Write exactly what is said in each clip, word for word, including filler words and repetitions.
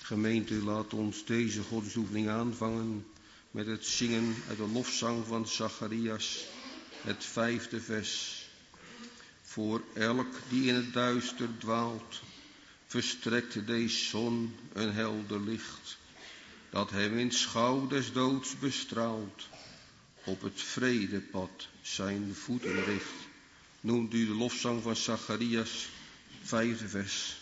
Gemeente, laat ons deze godsdienstoefening aanvangen met het zingen uit de lofzang van Zacharias, het vijfde vers. Voor elk die in het duister dwaalt, verstrekt deze zon een helder licht, dat hem in schouw des doods bestraalt, op het vredepad zijn voeten richt. Noemt u de lofzang van Zacharias, vijfde vers.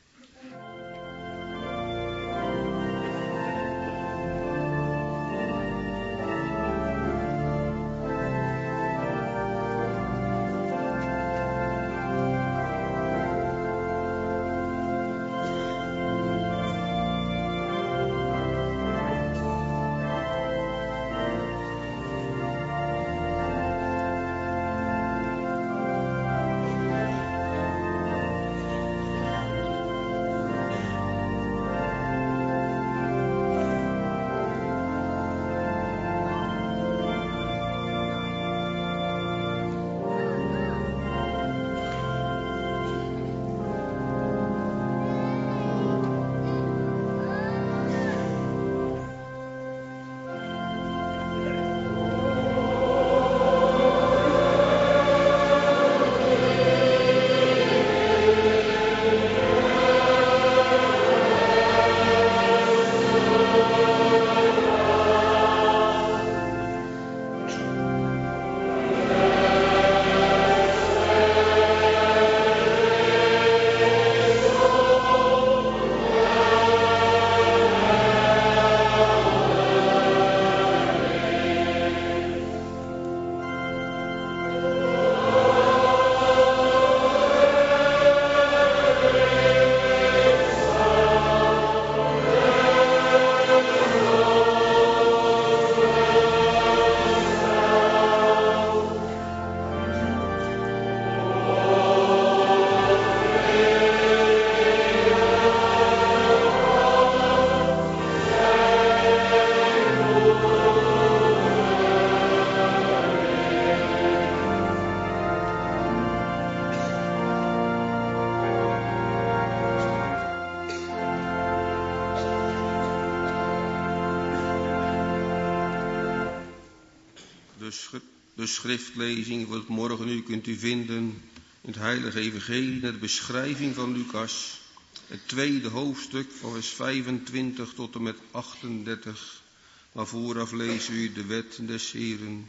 De schriftlezing voor het morgen u kunt u vinden in het heilige evangelie, de beschrijving van Lucas, het tweede hoofdstuk van vers vijfentwintig tot en met achtendertig, maar vooraf lezen u de wet des Heeren.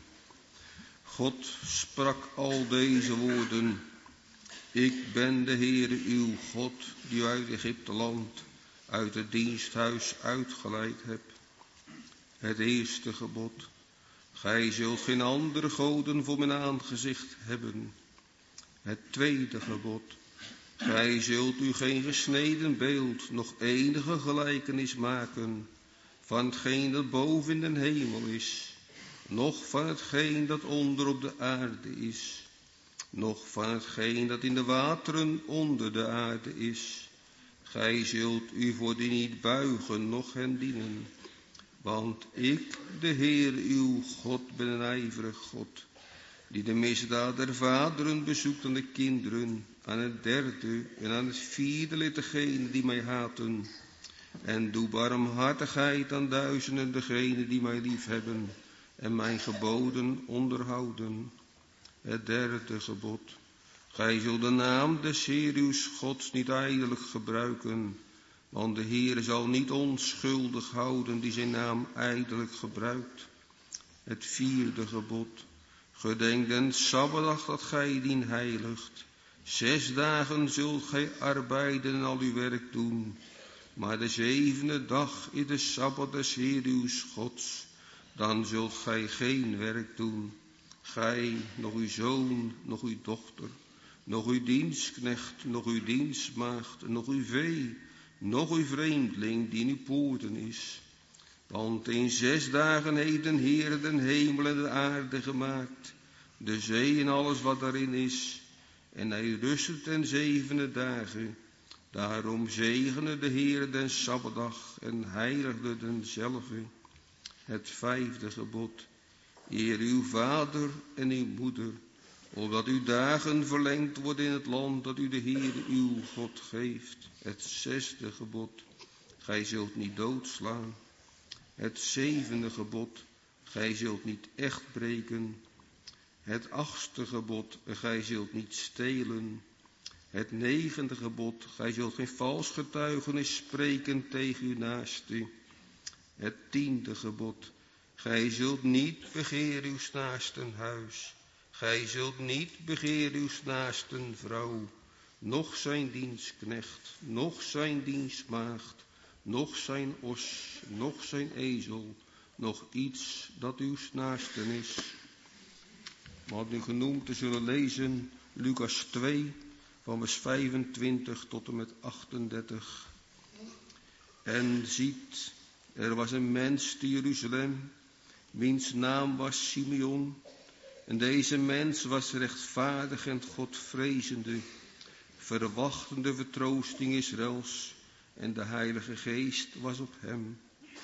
God sprak al deze woorden: Ik ben de Heere uw God, die u uit Egypte land, uit het diensthuis uitgeleid hebt. Het eerste gebod: Gij zult geen andere goden voor mijn aangezicht hebben. Het tweede gebod: Gij zult u geen gesneden beeld, nog enige gelijkenis maken van hetgeen dat boven in den hemel is, noch van hetgeen dat onder op de aarde is, noch van hetgeen dat in de wateren onder de aarde is. Gij zult u voor die niet buigen, noch hen dienen. Want ik, de Heer uw God, ben een ijverig God, die de misdaad der vaderen bezoekt aan de kinderen, aan het derde en aan het vierde lid degenen die mij haten, en doe barmhartigheid aan duizenden degenen die mij liefhebben en mijn geboden onderhouden. Het derde gebod: Gij zult de naam des Heer uw Gods niet ijdelijk gebruiken, want de Heer zal niet onschuldig houden die zijn naam ijdelijk gebruikt. Het vierde gebod: Gedenk den Sabbatdag dat gij dien heiligt. Zes dagen zult gij arbeiden en al uw werk doen, maar de zevende dag is de Sabbat des Heer uw Gods. Dan zult gij geen werk doen, gij, nog uw zoon, nog uw dochter, nog uw dienstknecht, nog uw dienstmaagd, nog uw vee, nog uw vreemdeling die in uw poorten is. Want in zes dagen heeft de Heer den hemel en de aarde gemaakt, de zee en alles wat daarin is, en hij rustte ten zevende dagen. Daarom zegene de Heer den Sabbatdag en heiligde denzelve. Het vijfde gebod: Eer uw vader en uw moeder, opdat uw dagen verlengd worden in het land dat u de Heer uw God geeft. Het zesde gebod: gij zult niet doodslaan. Het zevende gebod, gij zult niet echt breken. Het achtste gebod, gij zult niet stelen. Het negende gebod, gij zult geen vals getuigenis spreken tegen uw naaste. Het tiende gebod, gij zult niet begeren uw naasten huis. Gij zult niet begeren uw naasten vrouw, noch zijn dienstknecht, noch zijn dienstmaagd, noch zijn os, noch zijn ezel, noch iets dat uw naasten is. We hadden u genoemd te zullen lezen Lucas twee, van vers vijfentwintig tot en met achtendertig. En ziet, er was een mens te Jeruzalem, wiens naam was Simeon. En deze mens was rechtvaardig en Godvrezende, verwachtende vertroosting Israëls, en de Heilige Geest was op hem.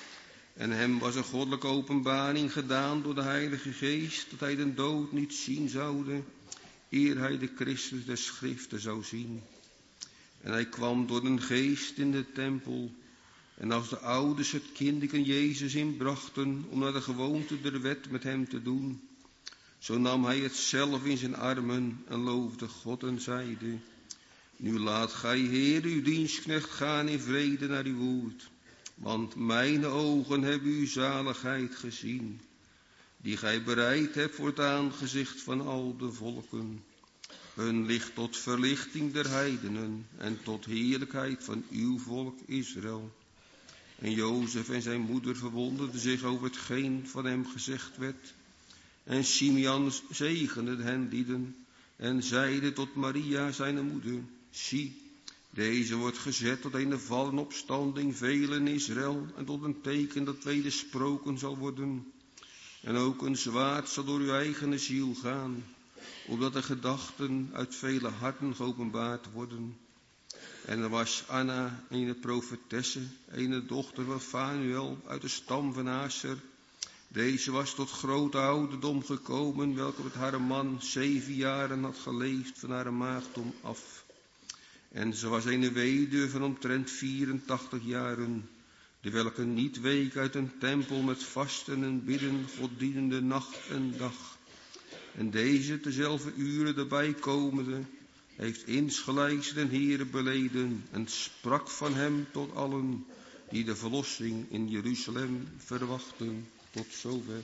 En hem was een goddelijke openbaring gedaan door de Heilige Geest, dat hij de dood niet zien zoude, eer hij de Christus der Schriften zou zien. En hij kwam door een geest in de tempel. En als de ouders het kindeken Jezus inbrachten om naar de gewoonte der wet met hem te doen, zo nam hij het zelf in zijn armen en loofde God en zeide: nu laat gij, Heer, uw dienstknecht gaan in vrede naar uw woord. Want mijn ogen hebben uw zaligheid gezien, die gij bereid hebt voor het aangezicht van al de volken. Een licht tot verlichting der heidenen en tot heerlijkheid van uw volk Israël. En Jozef en zijn moeder verwonderden zich over hetgeen van hem gezegd werd. En Simeon zegende hen lieden en zeide tot Maria zijn moeder: zie, deze wordt gezet tot een val en opstanding velen in Israël en tot een teken dat wedersproken zal worden. En ook een zwaard zal door uw eigen ziel gaan, opdat de gedachten uit vele harten geopenbaard worden. En er was Anna, een profetesse, een dochter van Fanuel uit de stam van Aser. Deze was tot grote ouderdom gekomen, welke met haar man zeven jaren had geleefd van haar maagdom af. En ze was een weduwe van omtrent vierentachtig jaren, de welke niet week uit een tempel met vasten en bidden, God dienende nacht en dag. En deze tezelfde uren erbij komende, heeft insgelijks den Heere beleden en sprak van hem tot allen die de verlossing in Jeruzalem verwachten. Tot zover.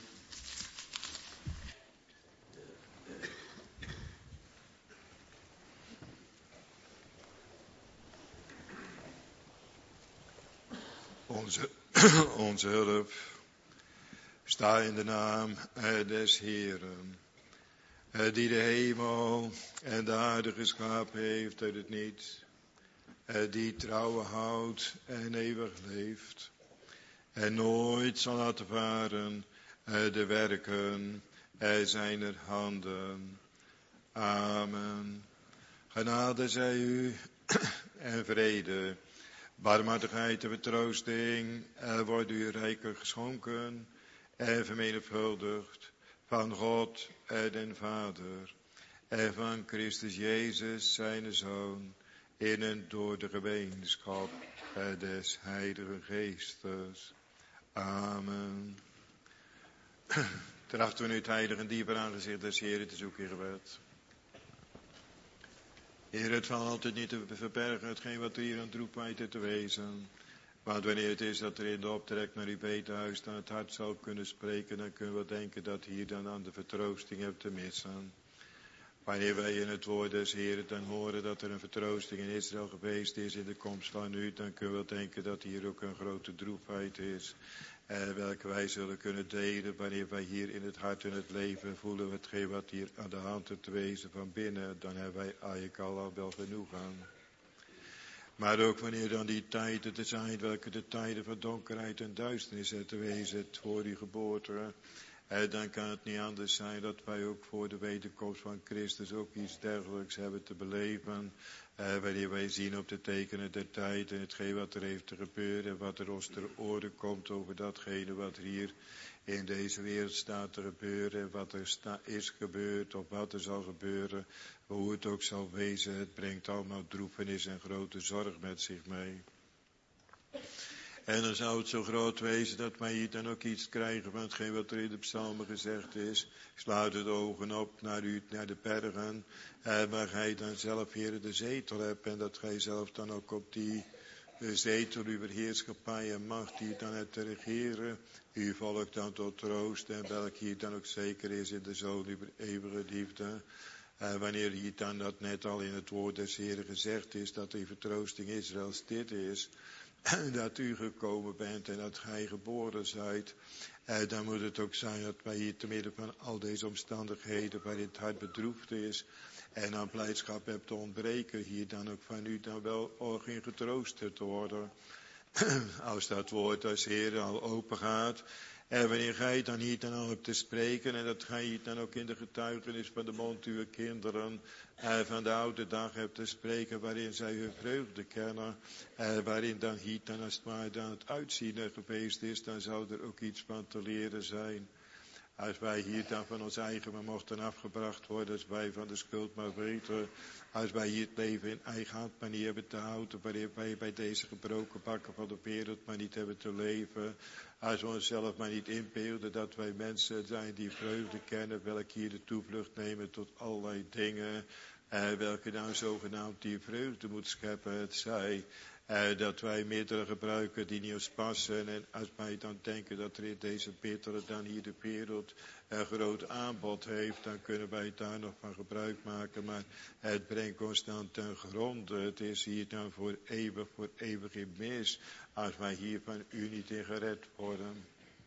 Onze, onze hulp sta in de naam des Heeren, die de hemel en de aarde geschapen heeft uit het niets, die trouwen houdt en eeuwig leeft, en nooit zal laten varen de werken zijner handen. Amen. Genade zij u en vrede, barmhartigheid en vertroosting wordt u rijkelijk geschonken en vermenigvuldigd van God den Vader en van Christus Jezus zijn Zoon, in en door de gemeenschap des Heiligen Geestes. Amen. Trachten we nu het heilige en dieper aangezicht des Heeren te zoeken in gebed. Heer, het valt altijd niet te verbergen hetgeen wat er hier aan droefheid te wezen. Want wanneer het is dat er in de optrek naar uw bedehuis dan het hart zal kunnen spreken, dan kunnen we denken dat hier dan aan de vertroosting hebt te missen. Wanneer wij in het woord des Heeren dan horen dat er een vertroosting in Israël geweest is in de komst van u, dan kunnen we denken dat hier ook een grote droefheid is. Eh, welke wij zullen kunnen delen wanneer wij hier in het hart en het leven voelen hetgeen wat hier aan de hand te wezen van binnen, dan hebben wij eigenlijk al wel genoeg aan. Maar ook wanneer dan die tijden te zijn, welke de tijden van donkerheid en duisternis te wezen voor die geboorte, eh, dan kan het niet anders zijn dat wij ook voor de wederkomst van Christus ook iets dergelijks hebben te beleven. Eh, wanneer wij zien op de tekenen der tijd en hetgeen wat er heeft te gebeuren en wat er ons ter oren komt over datgene wat er hier in deze wereld staat te gebeuren en wat er sta, is gebeurd of wat er zal gebeuren, hoe het ook zal wezen, het brengt allemaal droefenis en grote zorg met zich mee. En dan zou het zo groot wezen dat wij hier dan ook iets krijgen van hetgeen wat er in de psalmen gezegd is. Sluit de ogen op naar u, naar de bergen, eh, waar gij dan zelf, Heer, de zetel hebt. En dat gij zelf dan ook op die de zetel, uw heerschappij en macht hier dan hebt te regeren. Uw volk dan tot troost en welk hier dan ook zeker is in de Zoon uw eeuwige liefde. Uh, wanneer hier dan dat net al in het woord des Heren gezegd is, dat die vertroosting Israëls dit is, dat u gekomen bent en dat gij geboren zijt, uh, dan moet het ook zijn dat wij hier te midden van al deze omstandigheden waarin het hart bedroefd is en aan blijdschap hebt te ontbreken, hier dan ook van u dan wel in getroosterd te worden. Als dat woord als Heer al open gaat. En wanneer gij dan hier dan al hebt te spreken, en dat gij hier dan ook in de getuigenis van de mond uw kinderen, eh, van de oude dag hebt te spreken, waarin zij hun vreugde kennen, eh, waarin dan hier dan als het ware dan het uitzien geweest is, dan zou er ook iets van te leren zijn. Als wij hier dan van ons eigen maar mochten afgebracht worden, als wij van de schuld maar weten, als wij hier het leven in eigen hand maar niet hebben te houden, waarin wij bij deze gebroken bakken van de wereld maar niet hebben te leven, als we onszelf maar niet inbeelden dat wij mensen zijn die vreugde kennen, welke hier de toevlucht nemen tot allerlei dingen, eh, welke nou zogenaamd die vreugde moet scheppen, het zij. Uh, dat wij middelen gebruiken die niet ons passen. En als wij dan denken dat er in deze bittere dan hier de wereld een groot aanbod heeft, dan kunnen wij daar nog van gebruik maken. Maar het brengt ons dan ten gronde. Het is hier dan voor eeuwig, voor eeuwig in mis, als wij hier van u niet in gered worden.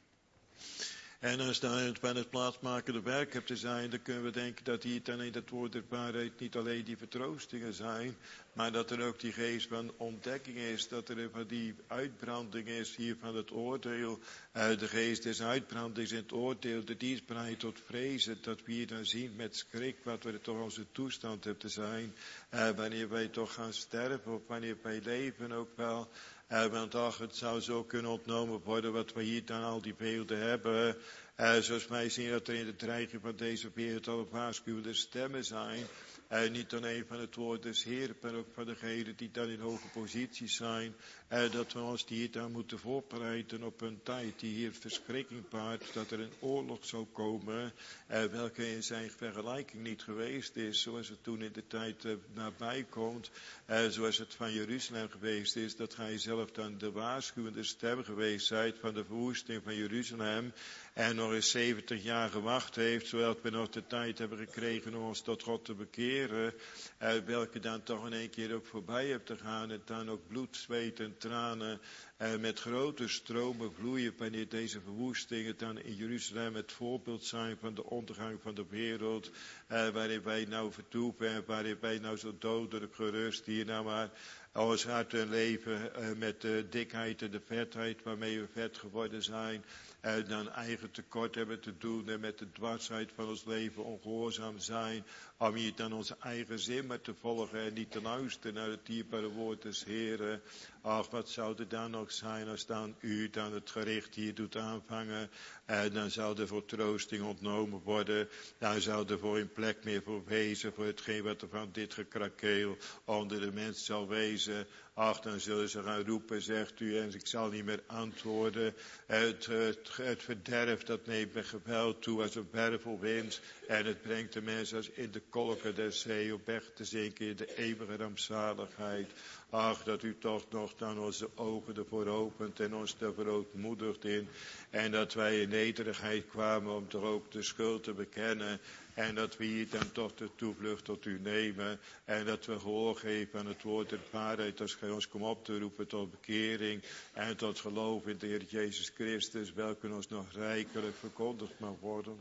En als dan van het plaatsmakende werk hebt te zijn, dan kunnen we denken dat hier dan in het woord der waarheid niet alleen die vertroostingen zijn, maar dat er ook die geest van ontdekking is, dat er van die uitbranding is hier van het oordeel, uh, de geest des uitbrandings in het oordeel, de die is bereid tot vrezen, dat we hier dan zien met schrik wat we toch onze toestand hebben te zijn, uh, wanneer wij toch gaan sterven of wanneer wij leven ook wel. Uh, want ach, het zou zo kunnen ontnomen worden wat we hier dan al die beelden hebben. Uh, zoals wij zien dat er in de dreiging van deze wereld al waarschuwende stemmen zijn. Uh, niet alleen van het woord des Heeren, maar ook van degenen die dan in hoge posities zijn. Uh, dat we ons die hier dan moeten voorbereiden op een tijd die hier verschrikking baart. Dat er een oorlog zou komen, uh, welke in zijn vergelijking niet geweest is. Zoals het toen in de tijd uh, nabij komt. Uh, zoals het van Jeruzalem geweest is. Dat gij zelf dan de waarschuwende stem geweest zijt van de verwoesting van Jeruzalem. En nog eens zeventig jaar gewacht heeft, zodat we nog de tijd hebben gekregen om ons tot God te bekeren. Uh, welke dan toch in één keer ook voorbij hebt te gaan. En dan ook bloed, zweet en tranen uh, met grote stromen vloeien. Wanneer deze verwoestingen dan in Jeruzalem het voorbeeld zijn van de ondergang van de wereld. Uh, waarin wij nou vertoeven en waarin wij nou zo dodelijk gerust hier nou maar ons hart en leven uh, met de dikheid en de vetheid waarmee we vet geworden zijn. Uh, dan eigen tekort hebben te doen en met de dwarsheid van ons leven ongehoorzaam zijn. Om hier dan onze eigen zin maar te volgen en niet te luisteren naar het dierbare woord des Heren. Ach, wat zou er dan nog zijn als dan u dan het gericht hier doet aanvangen. Uh, dan zou er voor troosting ontnomen worden. Dan zou er voor een plek meer voor wezen voor hetgeen wat er van dit gekrakeel onder de mens zal wezen. Ach, dan zullen ze gaan roepen, zegt u, en ik zal niet meer antwoorden. Het, het, het verderf, dat neemt met geweld toe als een wervelwind. En het brengt de mens als in de kolken der zee op weg te zinken in de eeuwige rampzaligheid. Ach, dat u toch nog dan onze ogen ervoor opent en ons er verootmoedigt in. En dat wij in nederigheid kwamen om toch ook de schuld te bekennen. En dat we hier dan toch de toevlucht tot u nemen. En dat we gehoor geven aan het woord der waarheid. Als gij ons komt op te roepen tot bekering. En tot geloof in de Heer Jezus Christus. Welke ons nog rijkelijk verkondigd mag worden.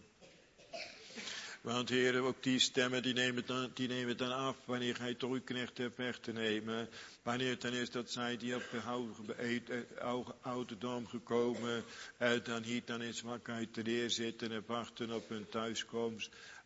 Want Heer, ook die stemmen die nemen, dan, die nemen dan af wanneer gij toch uw knecht hebt weg te nemen. Wanneer het dan is dat zij die op oude ouderdom gekomen, eh, dan hier dan in zwakheid te neerzitten en wachten op hun thuiskomst.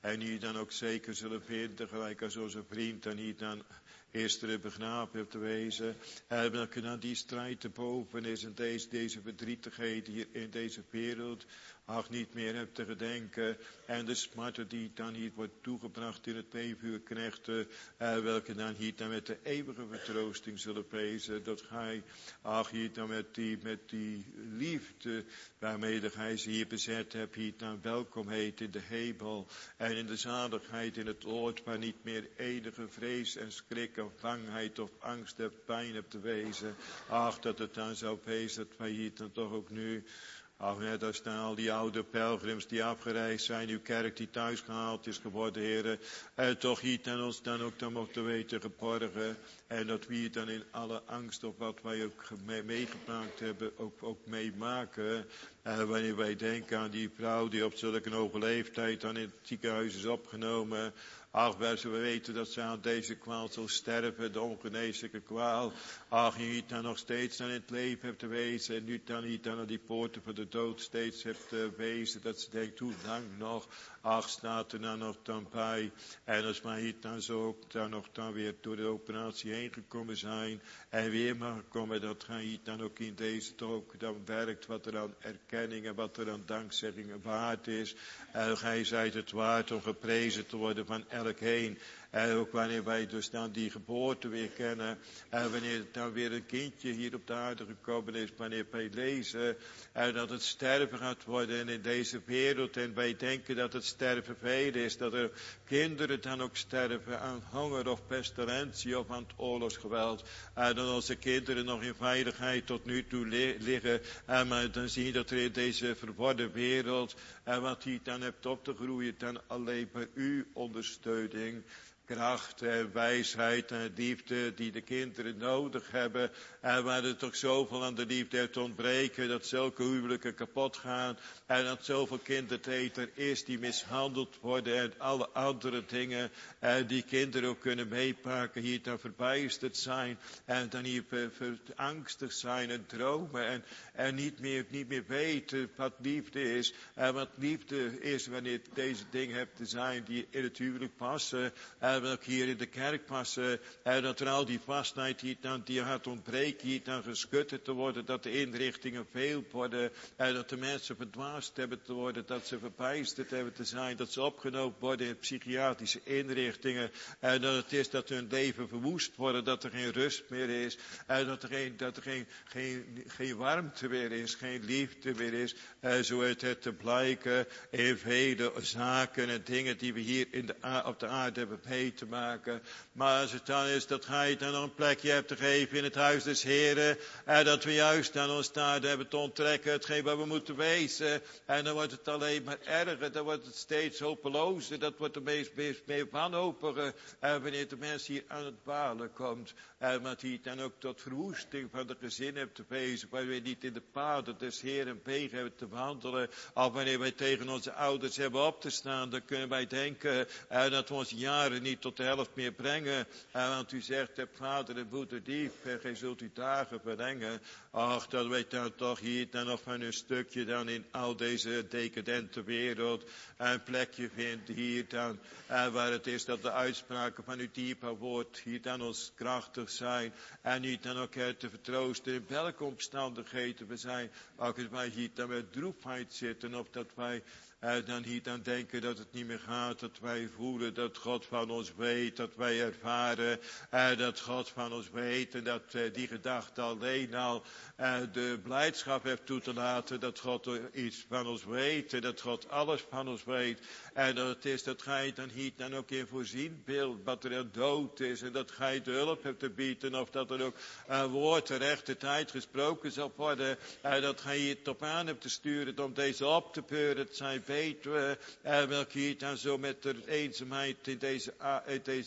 En hier dan ook zeker zullen vinden, gelijk als onze vriend en hier dan eerst begraven hebt te wezen. En welke dan die strijd te boven is en deze, deze verdrietigheid hier in deze wereld. Ach, niet meer hebt te gedenken. En de smarte die dan hier wordt toegebracht in het leven uw knechten. En welke dan hier dan met de eeuwige vertroosting zullen prezen. Dat gij, ach, hier dan met die, met die liefde waarmee gij ze hier bezet hebt. Hier dan welkom heet in de hemel. En in de zaligheid in het oord waar niet meer enige vrees en schrik of bangheid of angst of pijn hebt te wezen. Ach, dat het dan zou wezen dat wij hier dan toch ook nu... Ach, net als dan al die oude pelgrims die afgereisd zijn, uw kerk die thuis gehaald is geworden, heren. En toch hier dan ons dan ook dan mochten weten geborgen. En dat we hier dan in alle angst op wat wij ook mee, meegemaakt hebben, ook, ook meemaken. En wanneer wij denken aan die vrouw die op zulke hoge leeftijd dan in het ziekenhuis is opgenomen. Ach, wij zullen weten dat ze aan deze kwaal zal sterven, de ongeneeslijke kwaal. Ach, je niet dan nog steeds aan het leven hebt te wezen. En nu dan niet dan aan die poorten van de dood steeds hebt te wezen. Dat ze denkt, hoe lang nog? Ach, staat er dan nog dan bij. En als wij hier dan zo ook dan nog dan weer door de operatie heen gekomen zijn. En weer mag komen dat gij hier dan ook in deze toch ook dan werkt. Wat er aan erkenning en wat er aan dankzeggingen waard is. En gij zijt het waard om geprezen te worden van elk heen. En ook wanneer wij dus dan die geboorte weer kennen. En wanneer het dan weer een kindje hier op de aarde gekomen is. Wanneer wij lezen. En dat het sterven gaat worden in deze wereld. En wij denken dat het sterven veel is. Dat er kinderen dan ook sterven aan honger of pestilentie of aan het oorlogsgeweld. En dat onze kinderen nog in veiligheid tot nu toe li- liggen. En maar dan zie je dat er in deze verworden wereld. En wat hier dan hebt op te groeien. Dan alleen maar uw ondersteuning. Kracht en wijsheid en liefde die de kinderen nodig hebben. En waar er toch zoveel aan de liefde heeft ontbreken. Dat zulke huwelijken kapot gaan. En dat zoveel kinderteter is die mishandeld worden. En alle andere dingen. En die kinderen ook kunnen meepakken. Hier dan verbijsterd zijn. En dan hier ver, ver, angstig zijn en dromen. En, en niet, meer, niet meer weten wat liefde is. En wat liefde is wanneer deze dingen hebt te zijn die in het huwelijk passen. En welke hier in de kerk passen. En dat er al die vastheid hier dan die gaat ontbreken. Hier dan geschutterd te worden. Dat de inrichtingen veel worden. En dat de mensen verdwaasd hebben te worden. Dat ze verbijsterd hebben te zijn. Dat ze opgenomen worden in psychiatrische inrichtingen. En dat het is dat hun leven verwoest wordt. Dat er geen rust meer is. En dat er geen, dat er geen, geen, geen warmte meer is. Geen liefde meer is. En zo is het te blijken in vele zaken en dingen die we hier in de, op de aarde hebben mee te maken. Maar als het dan is dat gij dan een plekje hebt te geven in het huis des Heren. En dat we juist aan ons daar hebben te onttrekken. Hetgeen waar we moeten wezen. En dan wordt het alleen maar erger. Dan wordt het steeds hopelozer. Dat wordt de meest, meest meer wanhopige. En wanneer de mens hier aan het balen komt. En wat hier dan ook tot verwoesting van de gezin hebt te wezen. Waar we niet in de paden des Heren wegen hebben te wandelen. Of wanneer wij tegen onze ouders hebben op te staan. Dan kunnen wij denken. En dat we onze jaren niet tot de helft meer brengen. En want u zegt, heb vader en moeder lief. En gij zult uw dagen verlengen. Ach, dat wij dan toch hier dan nog van een stukje dan in al deze decadente wereld. Een plekje vindt hier dan. En waar het is dat de uitspraken van uw diepe woord hier dan ons krachtig zijn. En niet dan ook te vertroosten in welke omstandigheden we zijn. Als wij hier dan met droefheid zitten. Of dat wij En dan hier dan denken dat het niet meer gaat, dat wij voelen dat God van ons weet, dat wij ervaren en dat God van ons weet en dat uh, die gedachte alleen al uh, de blijdschap heeft toe te laten dat God iets van ons weet en dat God alles van ons weet. En dat het is dat gij dan hier dan ook in voorzien wilt wat er een dood is en dat gij de hulp hebt te bieden of dat er ook een woord ter rechte tijd gesproken zal worden en dat gij hier op aan hebt te sturen om deze op te beuren. Het zijn weten we, en welke hier dan zo met de eenzaamheid in deze, in deze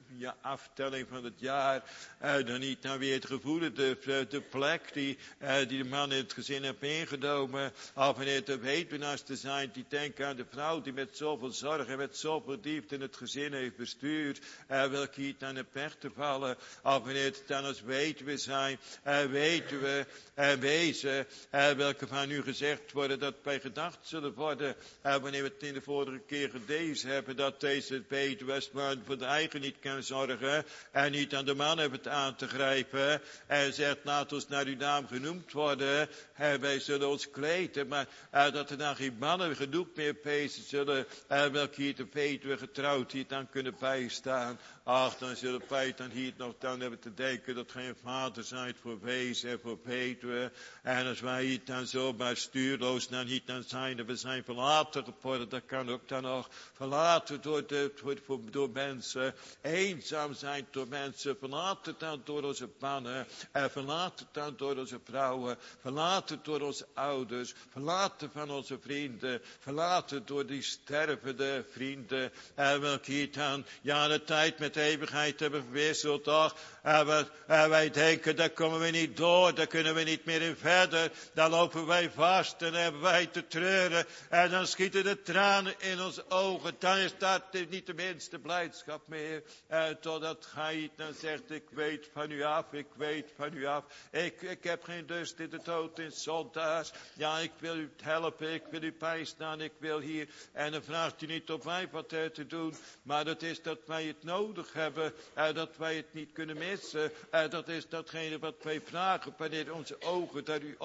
ja, aftelling van het jaar. Uh, dan niet dan weer het gevoel, de, de plek die, uh, die de man in het gezin heeft ingenomen. Of wanneer het weduwnaars te zijn, die denken aan de vrouw die met zoveel zorg en met zoveel diepte het gezin heeft bestuurd. Uh, welke niet aan de pech te vallen. Of wanneer het dan als weduwe zijn, uh, weduwe en uh, wezen. Uh, welke van u gezegd worden dat wij gedacht zullen worden. Uh, wanneer we het in de vorige keer gelezen hebben, dat deze weduwe maar voor de eigen niet kan zorgen. En niet aan de man hebben het aan te grijpen. En zegt, laat ons naar uw naam genoemd worden. En wij zullen ons kleden. Maar uh, dat er dan geen mannen genoeg meer pezen zullen. Uh, welke hier de weduwe getrouwd hier dan kunnen bijstaan. Ach, dan zullen wij dan hier nog dan hebben te denken dat geen vader zijn voor wezen en voor weduwe. En als wij hier dan zomaar stuurloos dan niet dan zijn, dat we zijn verlaten geworden. Dat kan ook dan nog verlaten door, de, door, door mensen. Eenzaam zijn door mensen. Verlaten dan door onze mannen. En verlaten dan door onze vrouwen. Verlaten door onze ouders. Verlaten van onze vrienden. Verlaten door die stervende vrienden. En welke hier dan, ja, de tijd met de eeuwigheid hebben verwisseld, toch? En, we, en wij denken, daar komen we niet door. Daar kunnen we niet meer in verder. Dan lopen wij vast en hebben wij te treuren. En dan schieten de tranen in onze ogen. Dan is dat niet de minste blijdschap meer. En totdat hij dan zegt, ik weet van u af, ik weet van u af. Ik, ik heb geen lust in de dood in zondaars. Ja, ik wil u helpen, ik wil u bijstaan, ik wil hier. En dan vraagt u niet op mij wat er te doen. Maar dat is dat wij het nodig hebben. En dat wij het niet kunnen missen. En dat is datgene wat wij vragen. Wanneer onze ogen daar u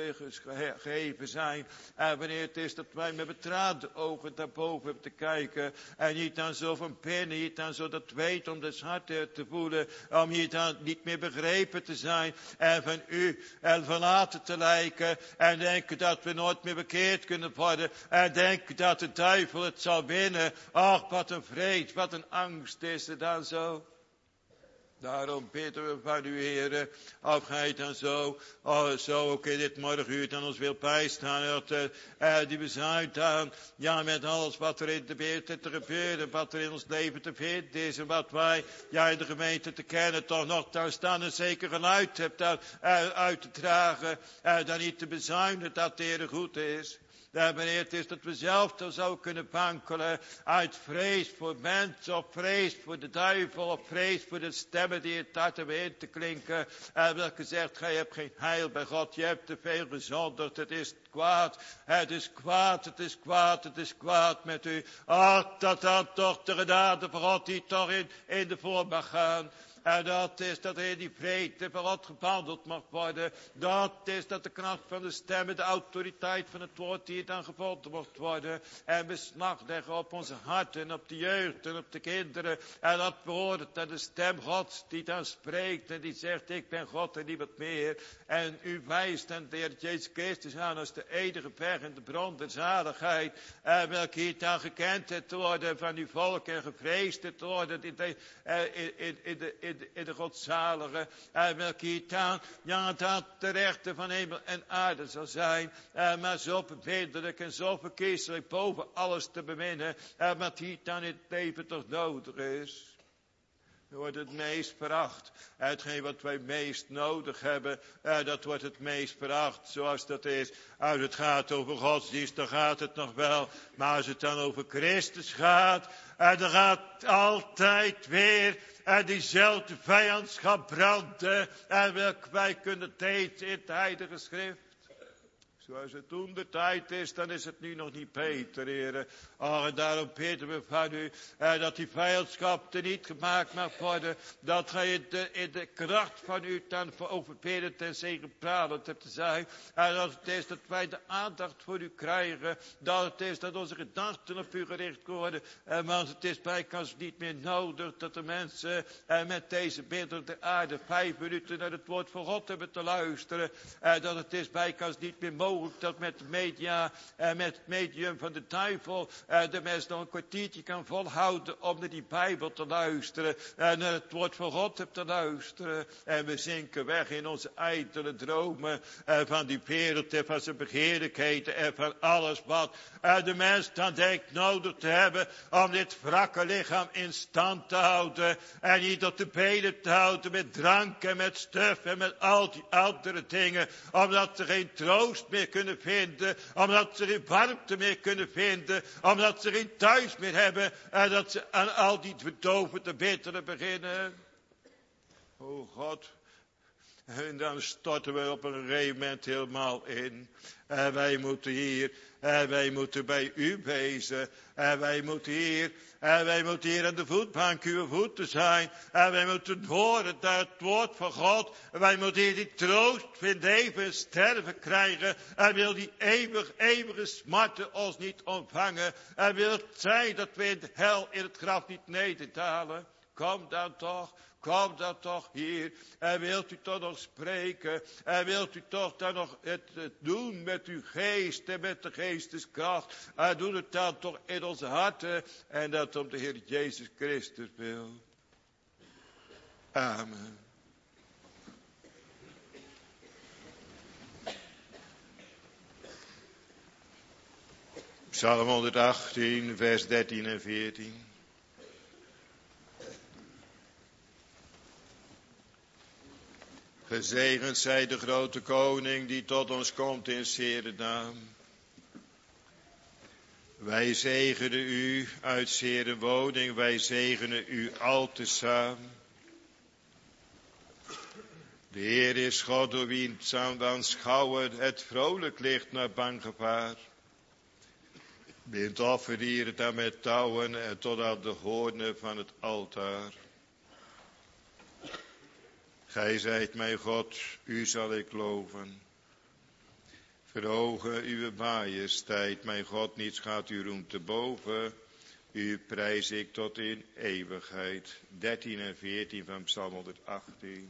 opgegeven zijn. En wanneer het is dat wij met betraande ogen daarboven hebben te kijken. En niet dan zo van binnen, niet dan zo dat weet om het hart te voelen. Om hier dan niet meer begrepen te zijn. En van u en verlaten te lijken. En denken dat we nooit meer bekeerd kunnen worden. En denken dat de duivel het zal winnen. Ach, wat een vrees, wat een angst is er dan zo. Daarom bidden we van u, Heere, of gij dan zo, oh, zo ook in dit morgenuur dan ons wil bijstaan, dat uh, die bezuid dan, ja, met alles wat er in de wereld te gebeuren, wat er in ons leven te vinden is, en wat wij, ja, in de gemeente te kennen, toch nog daar staan een zeker geluid hebt daar uh, uit te dragen, uh, dan niet te bezuinen dat de Heere goed is. Dat wanneer het is dat we zelf dan zouden kunnen wankelen uit vrees voor mensen, of vrees voor de duivel, of vrees voor de stemmen die het hart hebben in te klinken. En welke zegt, gij hebt geen heil bij God, je hebt te veel gezondigd, het is kwaad, het is kwaad, het is kwaad, het is kwaad met u. Ach, dat dan toch de genade van God die toch in, in de voor mag gaan. En dat is dat er die vrede van God gewandeld mag worden. Dat is dat de kracht van de stemmen, de autoriteit van het woord die dan gevonden mocht worden. En beslag leggen op onze harten en op de jeugd en op de kinderen. En dat behoort naar de stem Gods die dan spreekt en die zegt, ik ben God en niemand meer. En u wijst en de Heer Jezus Christus aan als de enige weg en de bron der zaligheid. En welke hier dan gekend te worden van uw volk en gevreesd te worden in de, in, in, in de in de, in de godzalige, en welke hier dan, ja, dat de rechter van hemel en aarde zal zijn, en maar zo bemiddelijk en zo verkiezelijk boven alles te beminnen, en wat hier dan in het leven toch nodig is. Dan wordt het meest veracht. Hetgeen wat wij meest nodig hebben, eh, dat wordt het meest veracht, zoals dat is. Als het gaat over godsdienst, dan gaat het nog wel. Maar als het dan over Christus gaat, eh, dan gaat altijd weer eh, diezelfde vijandschap branden. En welk wij kunnen lezen in het Heilige Schrift. Zoals het toen de tijd is, dan is het nu nog niet beter, heren. Oh, en daarom bidden we van u, eh, dat die vijandschap er niet gemaakt mag worden. Dat gij in de, in de kracht van u dan overbidend en zegenpralend hebt te zijn. En dat het is dat wij de aandacht voor u krijgen. Dat het is dat onze gedachten op u gericht worden. En want het is bijkans niet meer nodig dat de mensen eh, met deze biddende aarde vijf minuten naar het woord van God hebben te luisteren. En dat het is bijkans niet meer mogelijk mogelijk dat met de media en met het medium van de duivel uh, de mens nog een kwartiertje kan volhouden om naar die Bijbel te luisteren en naar het woord van God te luisteren. En we zinken weg in onze ijdele dromen uh, van die wereld en van zijn begeerlijkheden en van alles wat uh, de mens dan denkt nodig te hebben om dit wrakke lichaam in stand te houden en niet op de benen te houden met drank en met stuf en met al die andere dingen, omdat ze geen troost meer kunnen vinden, omdat ze geen warmte meer kunnen vinden, omdat ze geen thuis meer hebben en dat ze aan al die verdoven te bitteren beginnen. O God, en dan storten we op een gegeven moment helemaal in. En wij moeten hier, en wij moeten bij u wezen. En wij moeten hier, en wij moeten hier aan de voetbank uw voeten zijn. En wij moeten horen naar het woord van God. En wij moeten hier die troost van leven en sterven krijgen. En wil die eeuwig, eeuwige smarten ons niet ontvangen. En wil het zijn dat we in de hel in het graf niet nederdalen. Kom dan toch. Kom dan toch hier. En wilt u toch nog spreken. En wilt u toch dan nog het, het doen met uw geest en met de geesteskracht. En doe het dan toch in onze harten. En dat om de Heer Jezus Christus wil. Amen. Psalm honderdachttien, vers dertien en veertien. Gezegend zij de grote koning die tot ons komt in zere naam. Wij zegenen u uit zere woning, wij zegenen u al tezamen. De Heer is God door wie zou dan schouwen het vrolijk licht naar bang gevaar. Bindt offerdieren dan met touwen en tot aan de hoornen van het altaar. Gij zijt mijn God, u zal ik loven. Verhogen uw majesteit, mijn God, niets gaat uw roem te boven. U prijs ik tot in eeuwigheid. dertien en veertien van Psalm honderdachttien.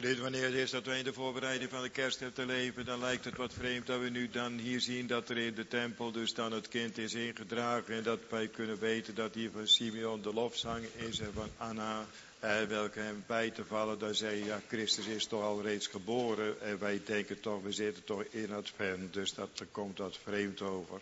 Dit, wanneer het is dat wij in de voorbereiding van de kerst hebben te leven, dan lijkt het wat vreemd dat we nu dan hier zien dat er in de tempel dus dan het kind is ingedragen. En dat wij kunnen weten dat hier van Simeon de lofzang is en van Anna, eh, welke hem bij te vallen. Daar zei ja, Christus is toch al reeds geboren. En wij denken toch, we zitten toch in Advent, dus dat, daar komt dat vreemd over.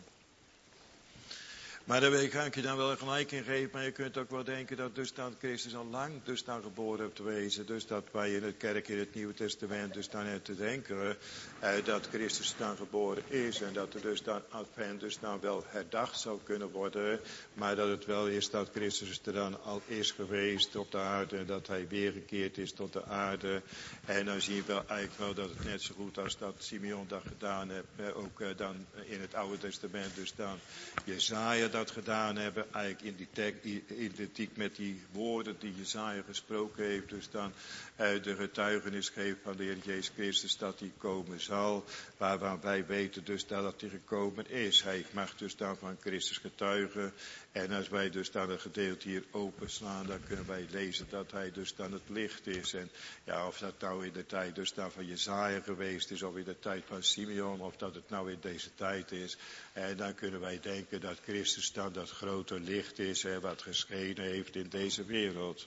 Maar daar ga ik je dan wel gelijk in geven. Maar je kunt ook wel denken dat dus dan Christus al lang dus dan geboren heeft te wezen. Dus dat wij in het kerk in het Nieuwe Testament dus dan hebben te denken eh, dat Christus dan geboren is. En dat er dus dan Advent dus dan wel herdacht zou kunnen worden. Maar dat het wel is dat Christus er dan al is geweest op de aarde. Dat hij weergekeerd is tot de aarde. En dan zie je wel eigenlijk wel dat het net zo goed als dat Simeon dat gedaan heeft. Eh, ook eh, dan in het Oude Testament dus dan Jesaja dat gedaan hebben, eigenlijk in die tekst, identiek met die woorden die Jesaja gesproken heeft, dus dan uh, de getuigenis geeft van de Heer Jezus Christus dat hij komen zal, waarvan wij weten dus dat hij gekomen is. Hij mag dus dan van Christus getuigen. En als wij dus dan het gedeelte hier openslaan, dan kunnen wij lezen dat hij dus dan het licht is. En ja, of dat nou in de tijd dus dan van Jesaja geweest is, of in de tijd van Simeon, of dat het nou in deze tijd is. En dan kunnen wij denken dat Christus dan dat grote licht is, hè, wat geschenen heeft in deze wereld.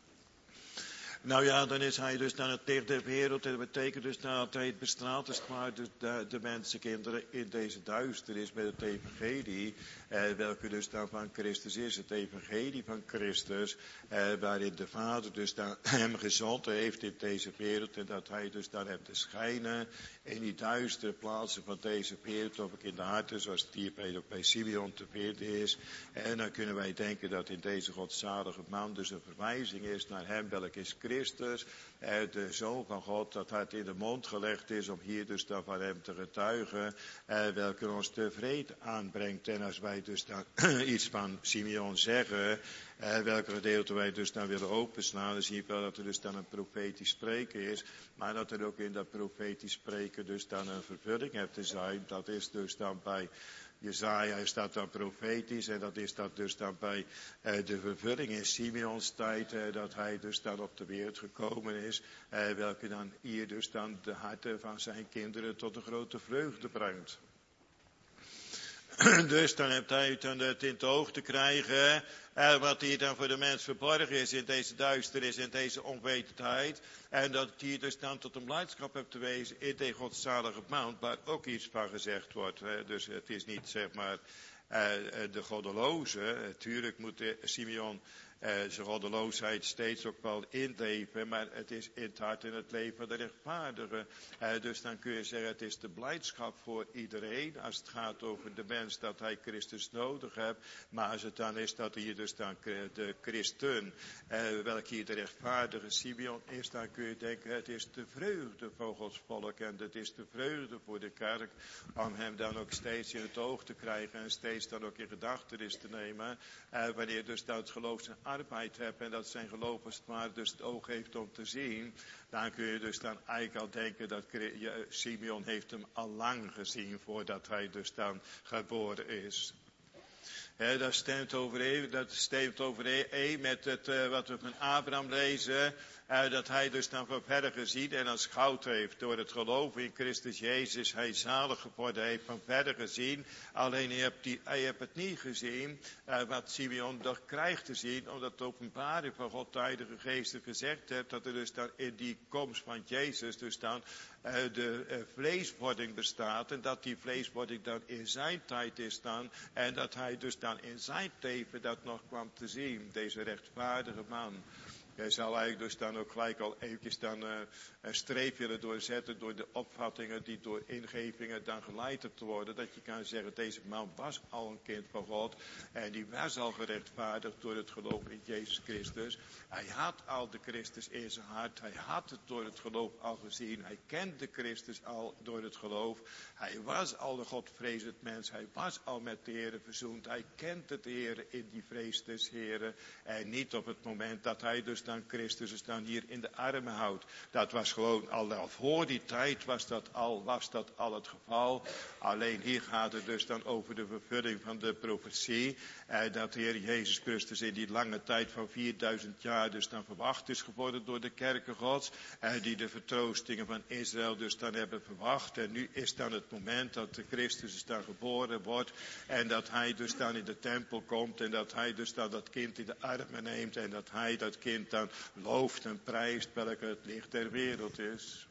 Nou ja, dan is hij dus dan het licht der wereld. En dat betekent dus dat hij het bestraalt, dus maar de, de, de mensenkinderen in deze duisternis met het evangelie. Eh, welke dus dan van Christus is. Het evangelie van Christus. Eh, waarin de Vader dus dan hem gezonden heeft in deze wereld. En dat hij dus dan heeft te schijnen in die duistere plaatsen van deze wereld. Of ook in de harten, zoals het hier bij, bij Simeon te vinden is. En dan kunnen wij denken dat in deze godzalige man dus een verwijzing is naar hem, welk is Christus, de Zoon van God, dat het in de mond gelegd is om hier dus dan van hem te getuigen, welke ons tevreden aanbrengt. En als wij dus dan iets van Simeon zeggen, welke gedeelte wij dus dan willen openslaan, dan zie je wel dat er dus dan een profetisch spreken is, maar dat er ook in dat profetisch spreken dus dan een vervulling heeft te zijn. Dat is dus dan bij Jesaja is dat dan profetisch en dat is dat dus dan bij uh, de vervulling in Simeons tijd, uh, dat hij dus dan op de wereld gekomen is, uh, welke dan hier dus dan de harten van zijn kinderen tot een grote vreugde brengt. Dus dan heeft hij dan het in het oog te krijgen, uh, wat hier dan voor de mens verborgen is in deze duisternis, in deze onwetendheid. En dat het hier dus dan tot een blijdschap heeft te wezen in de godzalige maand, waar ook iets van gezegd wordt. Hè. Dus het is niet zeg maar uh, de goddeloze. Natuurlijk moet Simeon uh, zijn goddeloosheid steeds ook wel inleven, maar het is in het hart en het leven van de rechtvaardige. Uh, dus dan kun je zeggen, het is de blijdschap voor iedereen, als het gaat over de mens dat hij Christus nodig heeft. Maar als het dan is dat hier dus dan de christen, uh, welk hier de rechtvaardige Simeon is, dan kun je denken, het is de vreugde voor Gods volk en het is de vreugde voor de kerk, om hem dan ook steeds in het oog te krijgen en steeds dan ook in gedachtenis te nemen, uh, wanneer dus dat het geloof zijn arbeid hebt en dat zijn geloof als het ware dus het oog heeft om te zien, dan kun je dus dan eigenlijk al denken dat Simeon heeft hem al lang gezien voordat hij dus dan geboren is. He, dat stemt overeen, dat stemt overeen met het, uh, wat we van Abraham lezen, uh, dat hij dus dan van verre gezien en aanschouwd heeft door het geloof in Christus Jezus. Hij zalig geworden heeft van verre gezien, alleen hij hebt, die, hij hebt het niet gezien, uh, wat Simeon toch krijgt te zien, omdat de openbaring van God de Heilige Geest gezegd heeft, dat er dus dan in die komst van Jezus dus dan uh, de uh, vleeswording bestaat en dat die vleeswording dan in zijn tijd is dan en dat hij dus dan in zijn leven dat nog kwam te zien, deze rechtvaardige man. Jij zal eigenlijk dus dan ook gelijk al eventjes dan uh, een streep willen doorzetten door de opvattingen die door ingevingen dan geleid te worden. Dat je kan zeggen, deze man was al een kind van God en die was al gerechtvaardigd door het geloof in Jezus Christus. Hij had al de Christus in zijn hart, hij had het door het geloof al gezien, hij kende Christus al door het geloof. Hij was al een Godvrezend mens, hij was al met de Heere verzoend, hij kent de Heere in die vrees des Heeren en niet op het moment dat hij dus dan Christus dus dan hier in de armen houdt. Dat was gewoon al, al voor die tijd was dat al, was dat al het geval. Alleen hier gaat het dus dan over de vervulling van de profetie. Eh, dat de Heer Jezus Christus in die lange tijd van vierduizend jaar dus dan verwacht is geworden door de kerken Gods. Eh, die de vertroostingen van Israël dus dan hebben verwacht. En nu is dan het moment dat de Christus dus dan geboren wordt. En dat hij dus dan in de tempel komt. En dat hij dus dan dat kind in de armen neemt. En dat hij dat kind dan looft en prijst welke het licht der wereld is.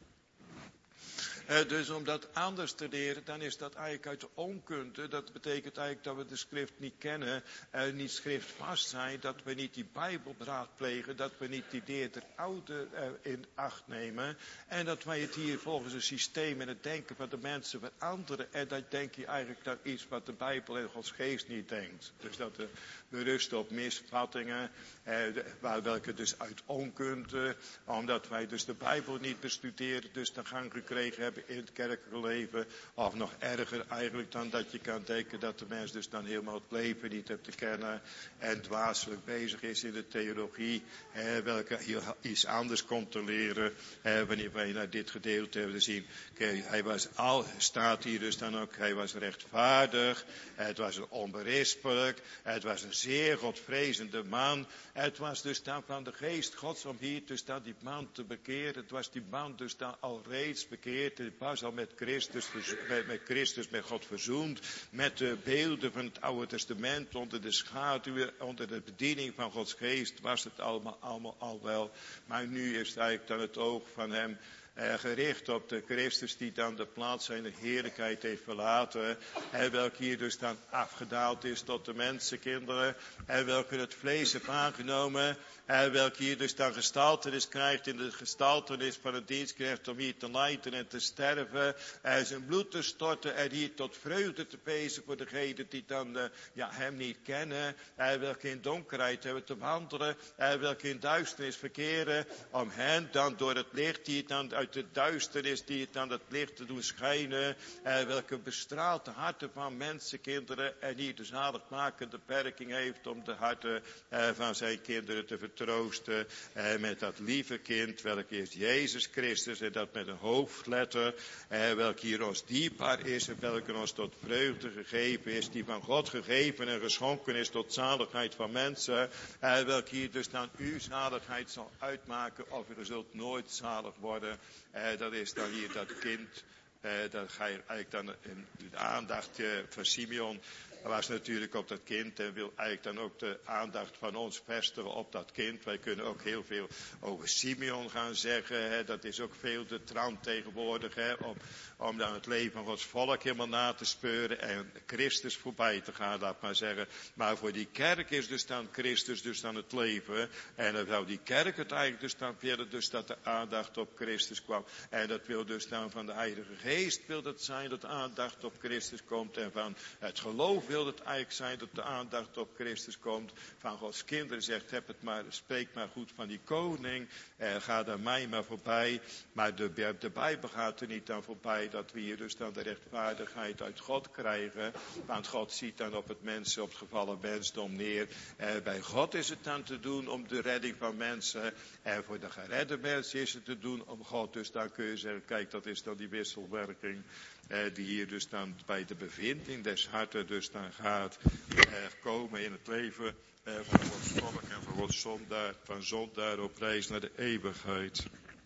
Uh, dus om dat anders te leren, dan is dat eigenlijk uit de onkunde. Dat betekent eigenlijk dat we de schrift niet kennen, uh, niet schriftvast zijn, dat we niet die Bijbel raadplegen, dat we niet die leer der oude uh, in acht nemen. En dat wij het hier volgens een systeem en het denken van de mensen veranderen. En dat denk je eigenlijk dan iets wat de Bijbel en Gods geest niet denkt. Dus dat we berusten op misvattingen, uh, de, waar, welke dus uit onkunde, omdat wij dus de Bijbel niet bestuderen, dus de gang gekregen hebben in het kerkelijke leven. Of nog erger eigenlijk dan dat je kan denken dat de mens dus dan helemaal het leven niet heeft te kennen. En dwaaselijk bezig is in de theologie. Eh, welke heel iets anders komt te leren. Eh, wanneer wij naar dit gedeelte hebben gezien. Kijk, hij was al, staat hier dus dan ook. Hij was rechtvaardig. Het was een onberispelijk. Het was een zeer godvrezende man. Het was dus dan van de geest Gods om hier dus dan die man te bekeren. Het was die man dus dan al reeds bekeerd. Het was al met Christus, met, met Christus, met God verzoend. Met de beelden van het Oude Testament. Onder de schaduw, onder de bediening van Gods geest was het allemaal, allemaal al wel. Maar nu is het eigenlijk dan het oog van hem Uh, gericht op de Christus die dan de plaats zijn heerlijkheid heeft verlaten. En welke hier dus dan afgedaald is tot de mensenkinderen. En welke het vlees heeft aangenomen. En welke hier dus dan gestaltenis krijgt in de gestaltenis van het dienstknecht om hier te lijden en te sterven. En zijn bloed te storten en hier tot vreugde te wezen voor degenen die dan uh, ja, hem niet kennen. En welke in donkerheid hebben te wandelen. En welke in duisternis verkeren. Om hen dan door het licht die dan uit de duisternis die het aan het licht te doen schijnen. Eh, welke bestraalt de harten van mensenkinderen. En hier de zaligmakende werking heeft om de harten eh, van zijn kinderen te vertroosten. Eh, met dat lieve kind, welk is Jezus Christus. En dat met een hoofdletter. Eh, welk hier ons dierbaar is. En welke ons tot vreugde gegeven is. Die van God gegeven en geschonken is tot zaligheid van mensen. Eh, welk hier dus dan uw zaligheid zal uitmaken. Of u zult nooit zalig worden. Uh, dat is dan hier dat kind, uh, dat ga je eigenlijk dan in de aandacht uh, van Simeon was natuurlijk op dat kind en wil eigenlijk dan ook de aandacht van ons vestigen op dat kind. Wij kunnen ook heel veel over Simeon gaan zeggen. Hè. Dat is ook veel de trant tegenwoordig. Hè, om, om dan het leven van Gods volk helemaal na te speuren en Christus voorbij te gaan, laat maar zeggen. Maar voor die kerk is dus dan Christus dus dan het leven. En dan zou die kerk het eigenlijk dus dan willen, dus dat de aandacht op Christus kwam. En dat wil dus dan van de Heilige Geest wil dat zijn dat de aandacht op Christus komt. En van het geloof wil het eigenlijk zijn dat de aandacht op Christus komt. Van Gods kinderen zegt, heb het maar, spreek maar goed van die koning. Eh, ga daar mij maar voorbij. Maar de, de Bijbel gaat er niet aan voorbij dat we hier dus dan de rechtvaardigheid uit God krijgen. Want God ziet dan op het mensen, op het gevallen mensdom neer. Eh, bij God is het dan te doen om de redding van mensen. En voor de geredde mensen is het te doen om God. Dus dan kun je zeggen, kijk, dat is dan die wisselwerking. Eh, die hier dus dan bij de bevinding des harten dus dan gaat eh, komen in het leven eh, van Gods volk en van Gods zondaar, van zondaar op reis naar de eeuwigheid.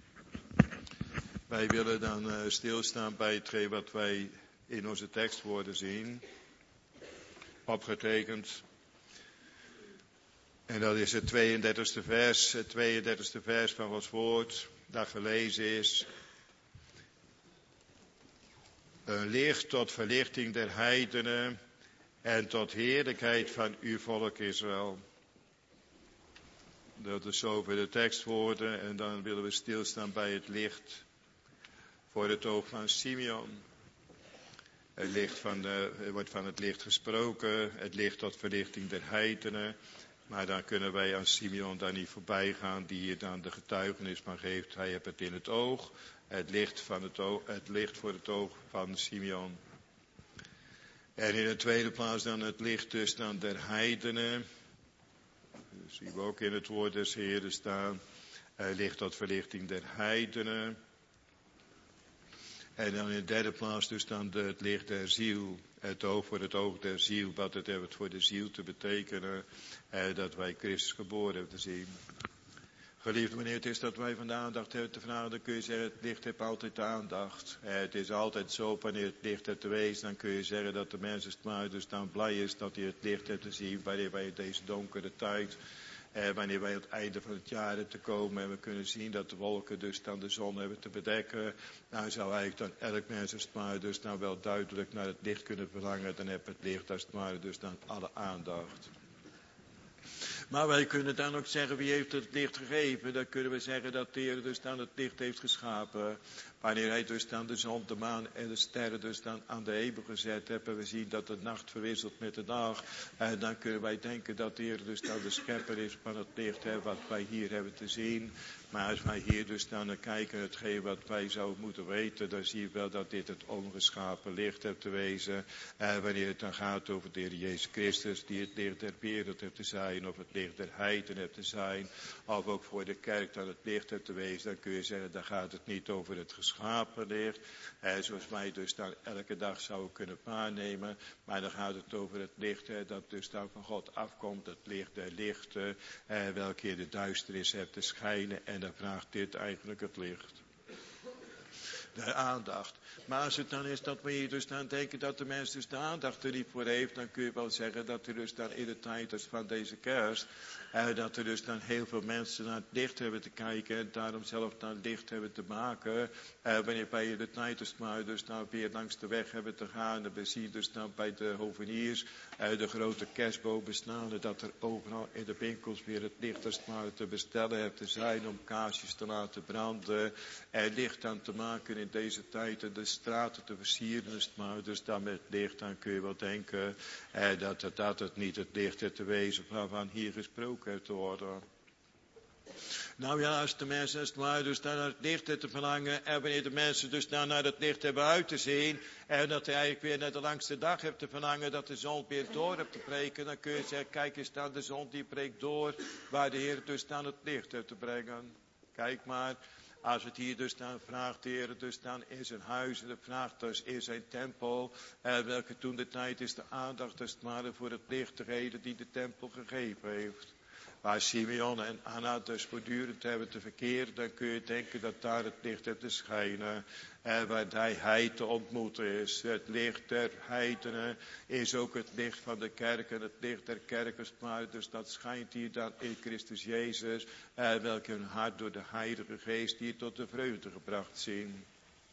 Wij willen dan uh, stilstaan bij hetgeen wat wij in onze tekstwoorden zien, opgetekend. En dat is het tweeëndertigste vers, het tweeëndertigste vers van Gods woord, dat gelezen is. Een licht tot verlichting der heidenen en tot heerlijkheid van uw volk Israël. Dat is zover de tekstwoorden en dan willen we stilstaan bij het licht voor het oog van Simeon. Het licht van de, er wordt van het licht gesproken, het licht tot verlichting der heidenen. Maar dan kunnen wij aan Simeon daar niet voorbij gaan, die hier dan de getuigenis van geeft. Hij heeft het in het oog, het licht, van het, oog, het licht voor het oog van Simeon. En in de tweede plaats dan het licht dus dan der heidenen. zien we ook in het woord des Heeren staan. Uh, licht tot verlichting der heidenen. En dan in de derde plaats dus dan de, het licht der ziel. Het oog voor het oog der ziel. Wat het heeft voor de ziel te betekenen. Uh, dat wij Christus geboren hebben te zien. Geliefde, wanneer het is dat wij van de aandacht hebben te vragen, dan kun je zeggen, het licht heeft altijd de aandacht. Uh, het is altijd zo, wanneer het licht heeft te wezen, dan kun je zeggen dat de mens dus dan blij is dat hij het licht heeft te zien. Wanneer wij in deze donkere tijd, uh, wanneer wij aan het einde van het jaar hebben te komen en we kunnen zien dat de wolken dus dan de zon hebben te bedekken. Dan zou eigenlijk dan elk mens als het ware dus dan wel duidelijk naar het licht kunnen verlangen. Dan heb het licht als het ware dus dan alle aandacht. Maar wij kunnen dan ook zeggen, wie heeft het licht gegeven? Dan kunnen we zeggen dat de Heer dus dan het licht heeft geschapen. Wanneer hij dus dan de zon, de maan en de sterren dus dan aan de hemel gezet heeft. En we zien dat de nacht verwisselt met de dag. En dan kunnen wij denken dat de Heer dus dan de schepper is van het licht, hè, wat wij hier hebben te zien. Maar als wij hier dus dan naar kijken, hetgeen wat wij zouden moeten weten, dan zie je wel dat dit het ongeschapen licht heeft te wezen. En wanneer het dan gaat over de Heer Jezus Christus, die het licht der wereld heeft te zijn, of het licht der heiden heeft te zijn, of ook voor de kerk dat het licht heeft te wezen, dan kun je zeggen, dan gaat het niet over het geschapen licht, eh, zoals wij dus dan elke dag zouden kunnen waarnemen, maar dan gaat het over het licht, eh, dat dus dan van God afkomt, het licht der lichten, eh, welke in de duisternis heeft te schijnen, en dan vraagt dit eigenlijk het licht. De aandacht. Maar als het dan is dat we hier dus aan denken dat de mens dus de aandacht er niet voor heeft, dan kun je wel zeggen dat er dus dan in de tijd is van deze kerst, eh, dat er dus dan heel veel mensen naar het licht hebben te kijken en daarom zelf dan licht hebben te maken. Eh, wanneer wij in de tijd is maar dus dan weer langs de weg hebben te gaan, en we zien dus dan bij de hoveniers eh, de grote kerstbomen staan, dat er overal in de winkels weer het licht als het maar te bestellen heeft te zijn om kaarsjes te laten branden en licht aan te maken in deze tijd en de straten te versieren, maar dus dan met licht, dan kun je wel denken eh, dat, het, dat het niet het licht heeft te wezen waarvan hier gesproken heeft te worden. Nou ja, als de mensen als het ware dus dan naar het licht hebben te verlangen, en wanneer de mensen dus dan naar het licht hebben uit te zien, en dat hij eigenlijk weer naar de langste dag heeft te verlangen, dat de zon weer door heeft te breken, dan kun je zeggen, kijk eens dan, de zon die breekt door, waar de Heer dus dan het licht heeft te brengen. Kijk maar. Als het hier dus dan vraagt, de Heer dus dan in zijn huis, en het vraagt dus in zijn tempel, eh, welke toen de tijd is de aandacht als het ware voor het licht degene die de tempel gegeven heeft. Waar Simeon en Anna dus voortdurend hebben te verkeren, dan kun je denken dat daar het licht heeft te schijnen. En waar hij, hij te ontmoeten is. Het licht der heidenen is ook het licht van de kerk. En het licht der kerk is maar. Dus dat schijnt hier dan in Christus Jezus. En welke hun hart door de Heilige Geest hier tot de vreugde gebracht zien.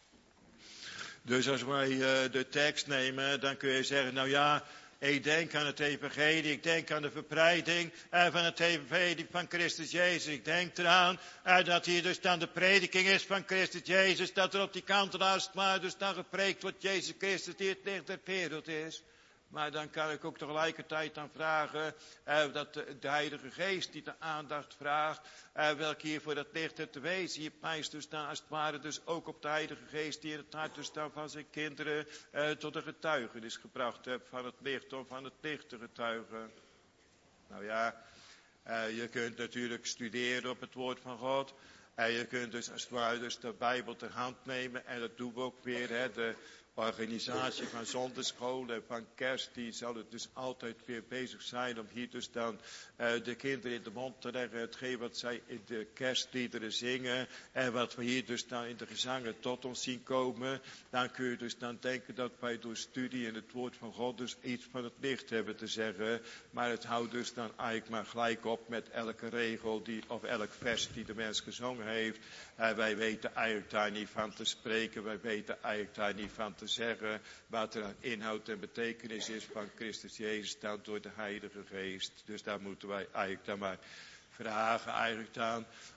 Dus als wij uh, de tekst nemen, dan kun je zeggen, nou ja, ik denk aan het evangelie, ik denk aan de verbreiding uh, van het evangelie van Christus Jezus. Ik denk eraan uh, dat hier dus dan de prediking is van Christus Jezus, dat er op die kantelaars maar dus dan gepreekt wordt Jezus Christus die het licht der wereld is. Maar dan kan ik ook tegelijkertijd dan vragen, uh, dat de, de Heilige Geest die de aandacht vraagt, uh, welke hier voor dat licht heeft te wezen, hier pijst dus dan als het ware dus ook op de Heilige Geest die in het hart dus dan van zijn kinderen uh, tot een getuigenis gebracht heeft van het licht, om van het licht te getuigen. Nou ja, uh, je kunt natuurlijk studeren op het woord van God. En je kunt dus als het ware dus de Bijbel ter hand nemen en dat doen we ook weer, hè, de organisatie van zondagscholen en van kerst, die zal het dus altijd weer bezig zijn om hier dus dan uh, de kinderen in de mond te leggen, hetgeen wat zij in de kerstliederen zingen en wat we hier dus dan in de gezangen tot ons zien komen. Dan kun je dus dan denken dat wij door studie in het woord van God dus iets van het licht hebben te zeggen, maar het houdt dus dan eigenlijk maar gelijk op met elke regel die, of elk vers die de mens gezongen heeft. Uh, wij weten eigenlijk daar niet van te spreken, wij weten eigenlijk daar niet van te zeggen wat er aan inhoud en betekenis is van Christus Jezus dan door de Heilige Geest. Dus daar moeten wij eigenlijk dan maar vragen eigenlijk dan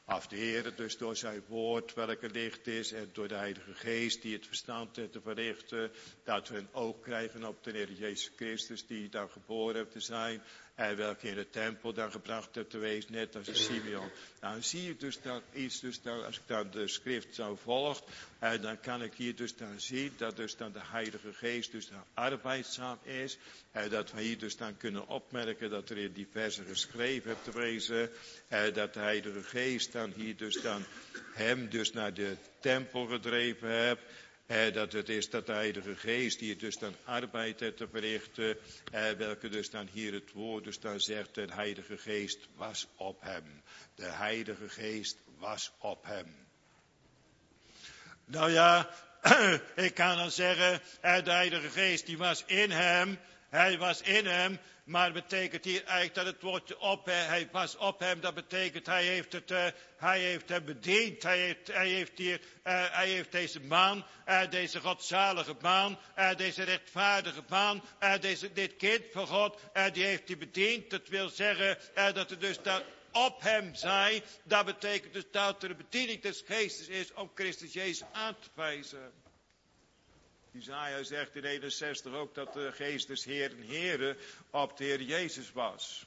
Of de Heer dus door zijn woord welke licht is en door de Heilige Geest die het verstand heeft te verrichten. Dat we een oog krijgen op de Heer Jezus Christus die dan geboren heeft te zijn. En welke in de tempel dan gebracht heeft te wezen, net als een Simeon. Nou zie je dus dan iets, dus dan, als ik dan de schrift zo volg, en dan kan ik hier dus dan zien dat dus dan de Heilige Geest dus dan arbeidzaam is. En dat we hier dus dan kunnen opmerken dat er in die versen geschreven heeft te wezen. En dat de Heilige Geest dan hier dus dan hem dus naar de tempel gedreven heeft. Eh, dat het is dat de Heilige Geest die dus dan arbeid heeft te verrichten. Eh, welke dus dan hier het woord dus dan zegt. De Heilige Geest was op hem. De Heilige Geest was op hem. Nou ja, ik kan dan zeggen. Eh, de Heilige Geest die was in hem. Hij was in hem. Maar het betekent hier eigenlijk dat het woordje op, hij was op hem, dat betekent hij heeft het, uh, hij heeft hem bediend, hij heeft, hij heeft hier, uh, hij heeft deze man, uh, deze godzalige man, uh, deze rechtvaardige man, uh, deze, dit kind van God, uh, die heeft hij bediend. Dat wil zeggen uh, dat er dus dat op hem zij, dat betekent dus dat er de bediening des geestes is om Christus Jezus aan te wijzen. Isaia zegt in eenenzestig ook dat de geest des Heeren Heere op de Heer Jezus was.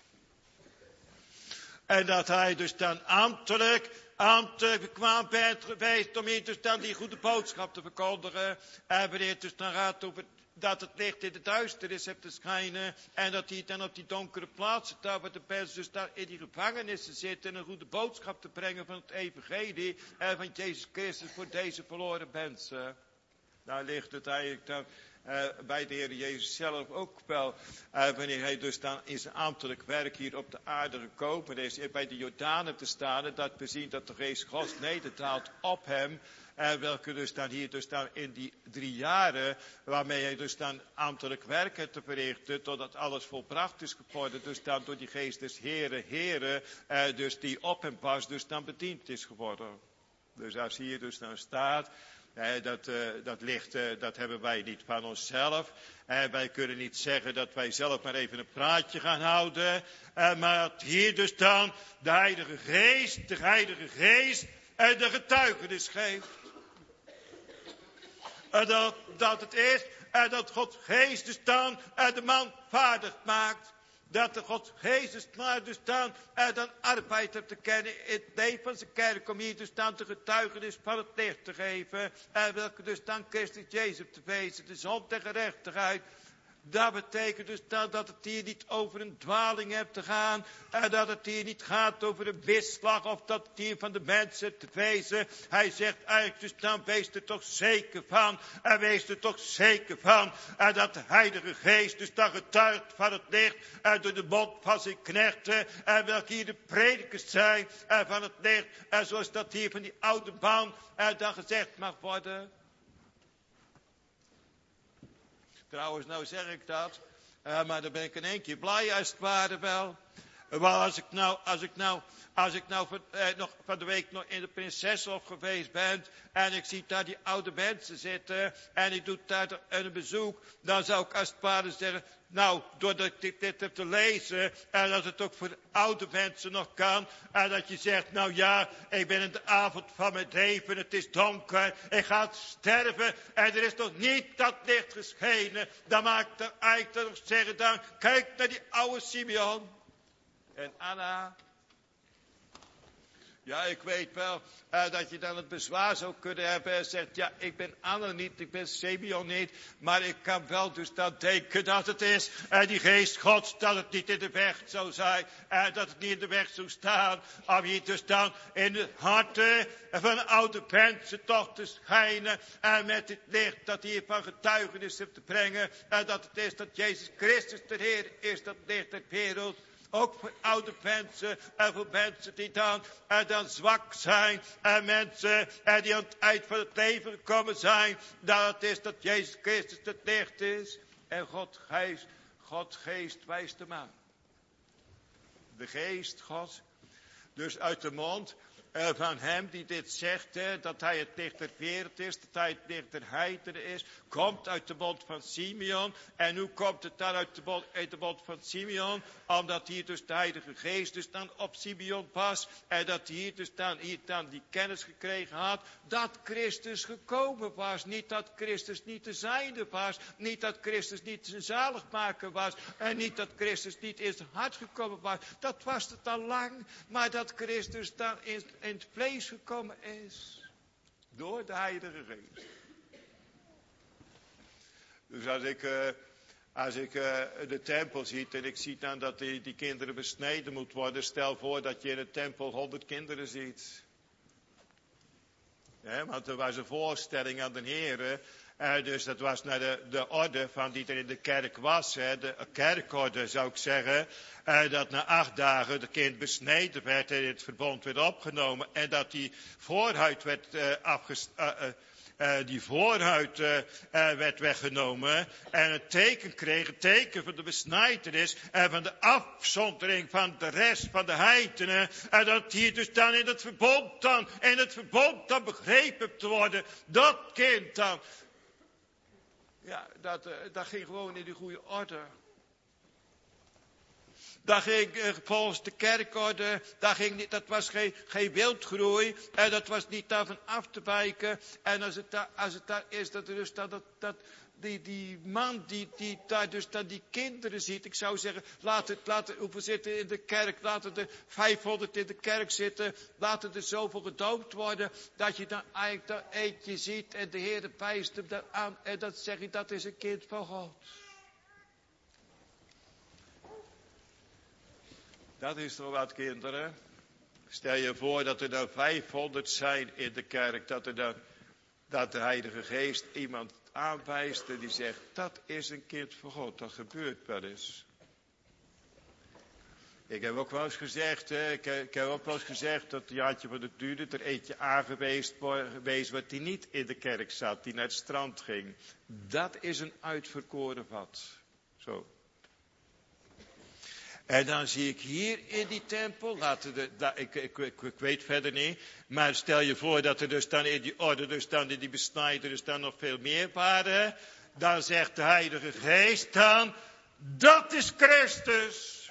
En dat hij dus dan ambtelijk, ambtelijk bekwaam bent geweest om hier dus dan die goede boodschap te verkondigen. En wanneer het dus dan gaat over dat het licht in de duisternis heeft te schijnen. En dat hij dan op die donkere plaatsen, daar waar de mensen dus daar in die gevangenissen zitten. En een goede boodschap te brengen van het evangelie. En van Jezus Christus voor deze verloren mensen. Daar ligt het eigenlijk dan uh, bij de Heer Jezus zelf ook wel. Uh, wanneer hij dus dan in zijn ambtelijk werk hier op de aarde gekomen is. Bij de Jordanen te staan. Dat we zien dat de geest Gods nederdaalt op hem. Uh, welke dus dan hier dus dan in die drie jaren. Waarmee hij dus dan ambtelijk werk heeft te verrichten. Totdat alles volbracht is geworden. Dus dan door die geest des Heeren, Heeren. Uh, dus die op hem was. Dus dan bediend is geworden. Dus als hier dus dan staat. Eh, dat, uh, dat ligt, uh, dat hebben wij niet van onszelf. Eh, wij kunnen niet zeggen dat wij zelf maar even een praatje gaan houden. Uh, maar dat hier dus dan de Heilige Geest, de Heilige Geest en de getuigenis geeft. Uh, dat, dat het is uh, dat God Geest dus dan uh, de man vaardig maakt. Dat de God Jezus maar dus dan, uh, dan arbeid hebt te kennen in het leven van zijn kerk. Om hier dus dan de getuigenis van het licht te geven. Uh, welke dus dan Christus Jezus te wezen. De zon en gerechtigheid. Dat betekent dus dat, dat het hier niet over een dwaling hebt te gaan. En dat het hier niet gaat over een wisslag. Of dat het hier van de mensen te wezen. Hij zegt eigenlijk dus dan wees er toch zeker van. En wees er toch zeker van. En dat de Heilige Geest dus dan getuigt van het licht. En door de mond van zijn knechten. En welke hier de predikers zijn. En van het licht. En zoals dat hier van die oude man. En dan gezegd mag worden. Trouwens, nou zeg ik dat, uh, maar dan ben ik in één keer blij als het ware wel. Want als ik nou, als ik nou, als ik nou van, eh, nog van de week nog in de Prinsessenhof geweest ben. En ik zie daar die oude mensen zitten. En ik doe daar een bezoek. Dan zou ik als het ware zeggen. Nou, doordat ik dit heb te lezen. En dat het ook voor de oude mensen nog kan. En dat je zegt, nou ja, ik ben in de avond van mijn leven. Het is donker. Ik ga sterven. En er is nog niet dat licht geschenen. Dan maak ik er eigenlijk nog zeggen dan. Kijk naar die oude Simeon. En Anna. Ja, ik weet wel uh, dat je dan het bezwaar zou kunnen hebben en zegt, ja, ik ben Anna niet, ik ben Simeon niet, maar ik kan wel dus dan denken dat het is, uh, die geest Gods, dat het niet in de weg zou zijn, uh, dat het niet in de weg zou staan, om hier dus dan in de harten van oude mensen toch te schijnen, en uh, met het licht dat hier van getuigenis heeft te brengen, en uh, dat het is dat Jezus Christus de Heer is, dat licht der wereld. Ook voor oude mensen en voor mensen die dan, en dan zwak zijn. En mensen en die aan het eind van het leven gekomen zijn. Dat het is dat Jezus Christus het licht is. En God geest, God geest wijst hem aan. De geest Gods. Dus uit de mond Uh, van hem die dit zegt, hè, dat hij het licht der wereld is, dat hij het licht der heidenen is, komt uit de mond van Simeon. En hoe komt het dan uit de mond, uit de mond van Simeon? Omdat hier dus de Heilige Geest dus dan op Simeon was. En dat hij hier dus dan, hier dan die kennis gekregen had, dat Christus gekomen was. Niet dat Christus niet de zijnde was. Niet dat Christus niet zijn zaligmaker was. En niet dat Christus niet in zijn hart gekomen was. Dat was het al lang. Maar dat Christus dan in, in het vlees gekomen is. Door de Heilige Geest. Dus als ik, uh, als ik uh, de tempel zie en ik zie dan dat die, die kinderen besneden moeten worden. Stel voor dat je in de tempel honderd kinderen ziet. Ja, want er was een voorstelling aan de Heer. Uh, dus dat was naar de, de orde van die er in de kerk was. Hè, de kerkorde zou ik zeggen. Uh, dat na acht dagen de kind besneden werd en in het verbond werd opgenomen. En dat die voorhuid werd uh, afgestoten. Uh, uh, Uh, die voorhuid uh, uh, werd weggenomen en een teken kreeg, een teken van de besnijdenis en van de afzondering van de rest van de heidenen. En dat hier dus dan in het verbond dan, in het verbond dan begrepen te worden, dat kind dan. Ja, dat, uh, dat ging gewoon in die goede orde. Dat ging uh, volgens de kerkorde, dat, ging niet, dat was geen, geen wildgroei. En dat was niet daarvan af te wijken. En als het, da, als het daar is, dat er dus dat, dat, dat die, die man die, die daar dus dan die kinderen ziet. Ik zou zeggen, laat het, laat het, hoeveel zitten in de kerk, laten er vijfhonderd in de kerk zitten. Laten er zoveel gedoopt worden, dat je dan eigenlijk dat eentje ziet. En de Heer wijst hem daar aan. En dat zeg je, dat is een kind van God. Dat is toch wat, kinderen? Stel je voor dat er dan vijfhonderd zijn in de kerk. Dat, er dan, dat de Heilige Geest iemand aanwijst en die zegt, dat is een kind van God. Dat gebeurt wel eens. Ik heb ook wel eens gezegd, hè, ik, ik heb ook wel eens gezegd dat Jaantje van der Duurde er eentje aangewezen wordt die niet in de kerk zat, die naar het strand ging. Dat is een uitverkoren vat. Zo. En dan zie ik hier in die tempel, laten de, da, ik, ik, ik, ik weet verder niet, maar stel je voor dat er dus dan in die orde, dus dan in die besnijden, dus dan nog veel meer waren. Dan zegt de Heilige Geest dan, dat is Christus.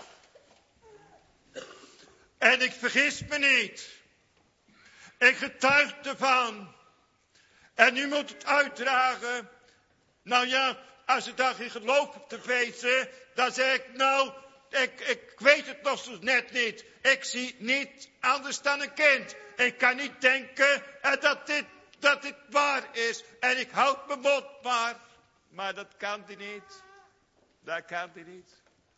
En ik vergis me niet. Ik getuig ervan. En u moet het uitdragen. Nou ja, als je daar geen geloof op te wezen, dan zeg ik nou, Ik, ik weet het nog zo net niet. Ik zie niet anders dan een kind. Ik kan niet denken dat dit, dat dit waar is. En ik houd mijn mond maar. Maar dat kan die niet. Dat kan die niet.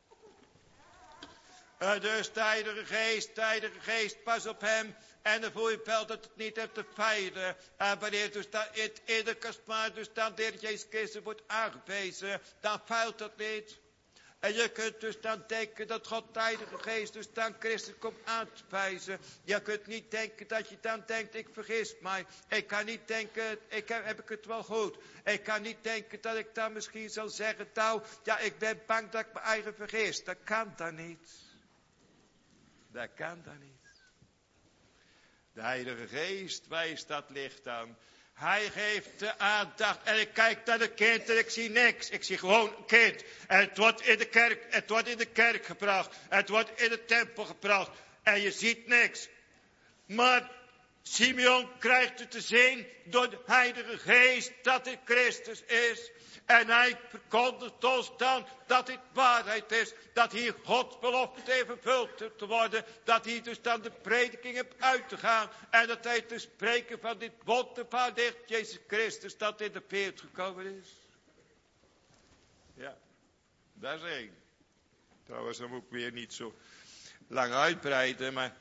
Uh, dus de Heilige Geest, de Heilige Geest, pas op hem. En dan voel je wel dat het niet hebt te feilen. En wanneer dus dat in het innerlijke dus dan de Heer Jezus Christus wordt aangewezen, dan feilt dat niet. En je kunt dus dan denken dat God de Heilige Geest dus dan Christus komt aan te wijzen. Je kunt niet denken dat je dan denkt, ik vergis mij. Ik kan niet denken, ik heb, heb ik het wel goed. Ik kan niet denken dat ik dan misschien zal zeggen, nou, ja, ik ben bang dat ik mijn eigen vergis. Dat kan dan niet. Dat kan dan niet. De Heilige Geest wijst dat licht aan. Hij geeft de aandacht en ik kijk naar de kind en ik zie niks. Ik zie gewoon een kind. En het wordt in de kerk, het wordt in de kerk gebracht. Het wordt in de tempel gebracht. En je ziet niks. Maar Simeon krijgt het te zien door de Heilige Geest dat het Christus is. En hij verkondigt ons dan dat dit waarheid is. Dat hier Gods belofte heeft vervuld te worden. Dat hier dus dan de prediking hebt uit te gaan. En dat hij te spreken van dit wonderbaar licht Jezus Christus dat in de wereld gekomen is. Ja, dat is één. Trouwens, dan moet ik weer niet zo lang uitbreiden, maar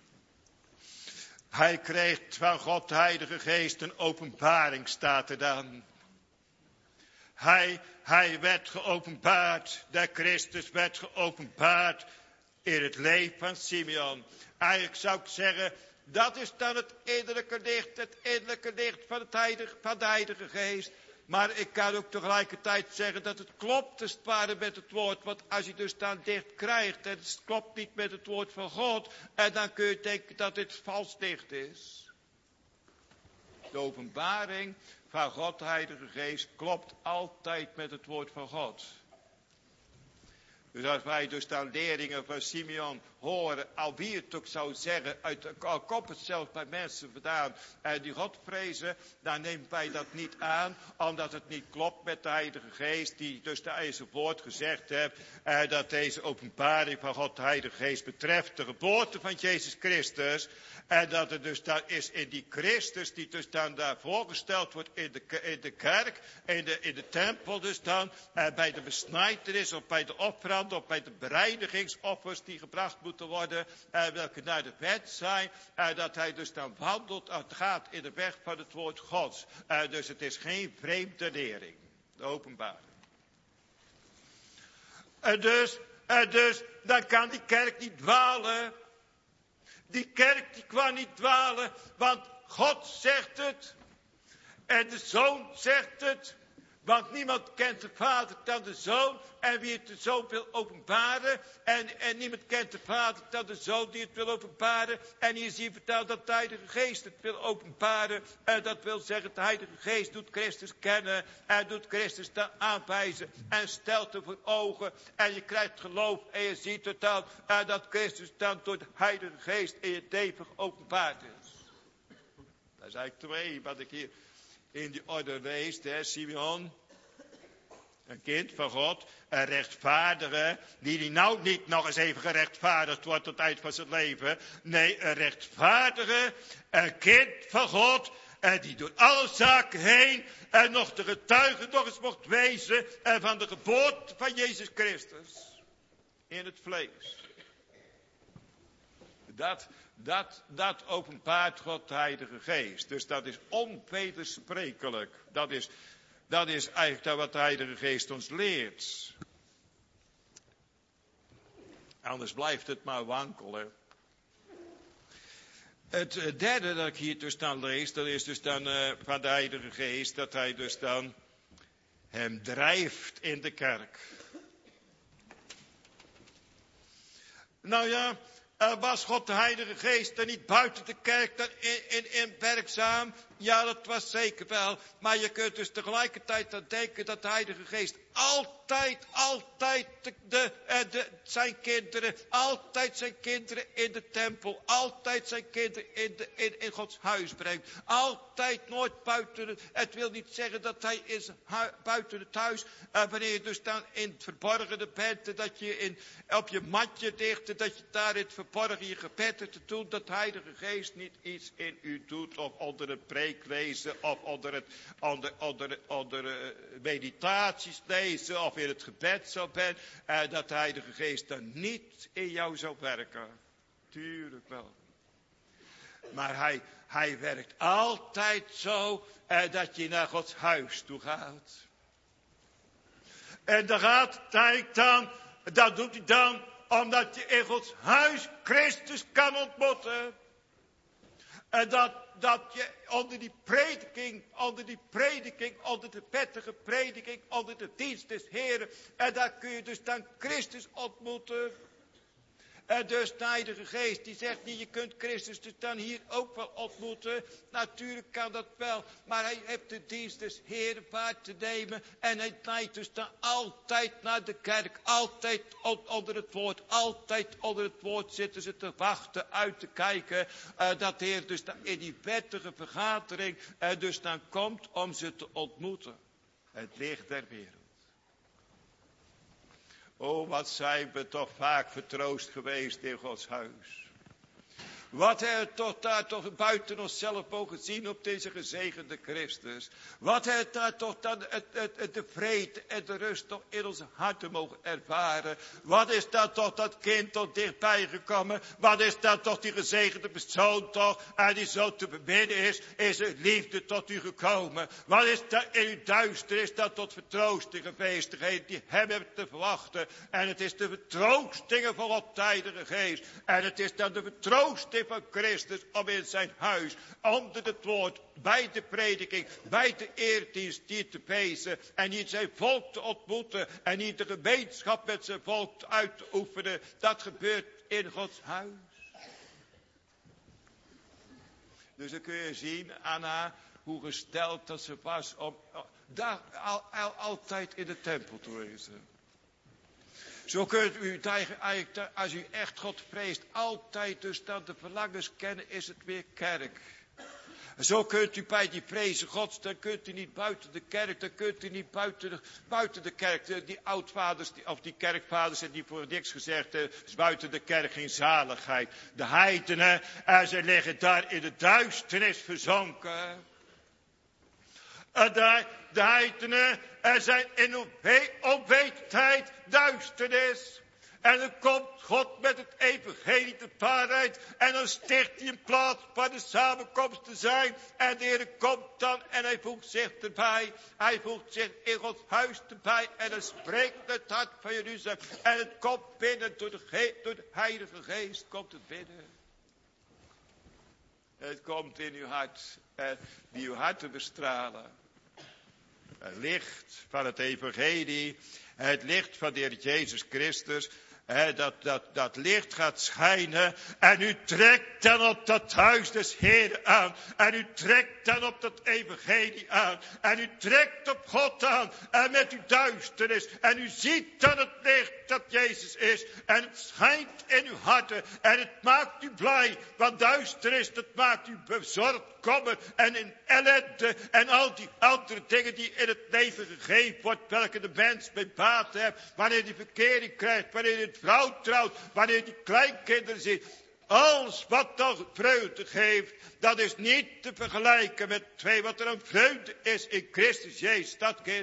hij kreeg van God de Heilige Geest een openbaring, staat er dan. Hij, hij werd geopenbaard, de Christus werd geopenbaard in het leven van Simeon. Eigenlijk zou ik zeggen, dat is dan het innerlijke licht, het innerlijke licht van, het heilige, van de Heilige Geest. Maar ik kan ook tegelijkertijd zeggen dat het klopt, dus het ware met het woord. Want als je dus dan dicht krijgt en het klopt niet met het woord van God, en dan kun je denken dat dit vals dicht is. De openbaring van God, de Heilige Geest, klopt altijd met het woord van God. Dus als wij dus dan leerlingen van Simeon horen, al wie het ook zou zeggen, uit, al komt het zelfs bij mensen vandaan en die God vrezen, dan nemen wij dat niet aan, omdat het niet klopt met de Heilige Geest, die dus de eigen woord gezegd heeft, eh, dat deze openbaring van God, de Heilige Geest, betreft de geboorte van Jezus Christus, en dat het dus dan is in die Christus, die dus dan daar voorgesteld wordt in de, in de kerk, in de, in de tempel dus dan, eh, bij de besnijdenis of bij de offeranden of bij de bereidingsoffers die gebracht moeten worden, eh, welke naar de wet zijn, eh, dat hij dus dan wandelt en gaat in de weg van het woord Gods. Eh, dus het is geen vreemde lering, de openbaring. En dus, en dus, dan kan die kerk niet dwalen. Die kerk die kan niet dwalen, want God zegt het. En de Zoon zegt het. Want niemand kent de Vader dan de Zoon. En wie het de Zoon wil openbaren. En, en niemand kent de Vader dan de Zoon die het wil openbaren. En hier zie je verteld dat de Heilige Geest het wil openbaren. En dat wil zeggen, de Heilige Geest doet Christus kennen. En doet Christus dan aanwijzen. En stelt hem voor ogen. En je krijgt geloof. En je ziet het dan. En dat Christus dan door de Heilige Geest in je leven openbaard is. Dat is eigenlijk twee wat ik hier in die orde lees. Hè, Simeon. Een kind van God, een rechtvaardige, die die nou niet nog eens even gerechtvaardigd wordt tot het eind van zijn leven. Nee, een rechtvaardige, een kind van God, en die door alle zaken heen en nog de getuige nog eens mocht wezen en van de geboorte van Jezus Christus. In het vlees. Dat, dat, dat openbaart God de Heilige Geest. Dus dat is onwedersprekelijk. Dat is... Dat is eigenlijk wat de Heilige Geest ons leert. Anders blijft het maar wankelen. Het derde dat ik hier dus dan lees, dat is dus dan uh, van de Heilige Geest, dat hij dus dan hem drijft in de kerk. Nou ja, uh, was God de Heilige Geest dan niet buiten de kerk dan in, in, in werkzaam? Ja, dat was zeker wel. Maar je kunt dus tegelijkertijd dan denken dat de Heilige Geest altijd, altijd de, de, de, zijn kinderen, altijd zijn kinderen in de tempel, altijd zijn kinderen in, de, in, in Gods huis brengt. Altijd nooit buiten het. Het wil niet zeggen dat hij is hu, buiten het huis, uh, wanneer je dus dan in het verborgene bent, dat je in, op je matje ligt, dat je daar in het verborgen je gebed te doen, dat de Heilige Geest niet iets in u doet of onder een preek lezen of onder, het, onder, onder, onder uh, meditaties lezen of in het gebed zou ben, uh, dat de Heilige Geest dan niet in jou zou werken. Tuurlijk wel. Maar hij, hij werkt altijd zo uh, dat je naar Gods huis toe gaat. En dan gaat hij dan, dat doet hij dan omdat je in Gods huis Christus kan ontmoeten. En dat, dat je onder die prediking, onder die prediking, onder de wettige prediking, onder de dienst des Heren. En daar kun je dus dan Christus ontmoeten. En dus de Heilige Geest die zegt niet, je kunt Christus dus dan hier ook wel ontmoeten. Natuurlijk kan dat wel, maar hij heeft de dienst des Heren waar te nemen. En hij leidt dus dan altijd naar de kerk, altijd onder het woord, altijd onder het woord zitten ze te wachten, uit te kijken. Uh, dat de Heer dus dan in die wettige vergadering uh, dus dan komt om ze te ontmoeten. Het licht der wereld. Oh, wat zijn we toch vaak vertroost geweest in Gods huis. Wat hebben we toch daar toch buiten onszelf mogen zien op deze gezegende Christus. Wat hebben we daar toch dan het, het, het, de vrede en de rust toch in onze harten mogen ervaren. Wat is daar toch dat kind tot dichtbij gekomen. Wat is daar toch die gezegende persoon toch. En die zo te beminnen is. Is er liefde tot u gekomen. Wat is daar in uw duisternis dat tot vertroosting geweest. Degene die hem hebben te verwachten. En het is de vertroostingen van God de Heilige Geest. En het is dan de vertroosting uitnodiging van Christus om in zijn huis, onder het woord, bij de prediking, bij de eerdienst die te wezen en niet zijn volk te ontmoeten en niet de gemeenschap met zijn volk uit te oefenen. Dat gebeurt in Gods huis. Dus dan kun je zien, Anna, hoe gesteld dat ze was om daar al, al, altijd in de tempel te wezen. Zo kunt u eigenlijk, als u echt God vreest, altijd dus dat de verlangens kennen, is het weer kerk. Zo kunt u bij die vrezen Gods, dan kunt u niet buiten de kerk, dan kunt u niet buiten de, buiten de kerk. De, die oudvaders, die, of die kerkvaders, hebben die voor niks gezegd, er is buiten de kerk geen zaligheid. De heidenen, en ze liggen daar in de duisternis verzonken. En daar, de heidenen, er zijn in onwetendheid duisternis. En dan komt God met het evangelie de waarheid. En dan sticht hij een plaats waar de samenkomst te zijn. En de Heer komt dan en hij voegt zich erbij. Hij voegt zich in Gods huis erbij. En dan spreekt het hart van Jeruzalem. En het komt binnen door de, ge- door de Heilige Geest. Komt het binnen. Het komt in uw hart. En die uw harten bestralen. Het licht van het evangelie. Het licht van de Heer Jezus Christus. He, dat, dat, dat licht gaat schijnen. En u trekt dan op dat huis des Heeren aan. En u trekt dan op dat evangelie aan. En u trekt op God aan. En met uw duisternis. En u ziet dan het licht dat Jezus is. En het schijnt in uw harten. En het maakt u blij. Want duisternis, dat maakt u bezorgd. Kommer en in ellende. En al die andere dingen die in het leven gegeven wordt. Welke de mens bij baat heeft. Wanneer die verkering krijgt. Wanneer hij het vrouw trouwt. Wanneer die kleinkinderen ziet. Alles wat dan vreugde geeft. Dat is niet te vergelijken met twee. Wat er een vreugde is in Christus Jezus. Dat kind.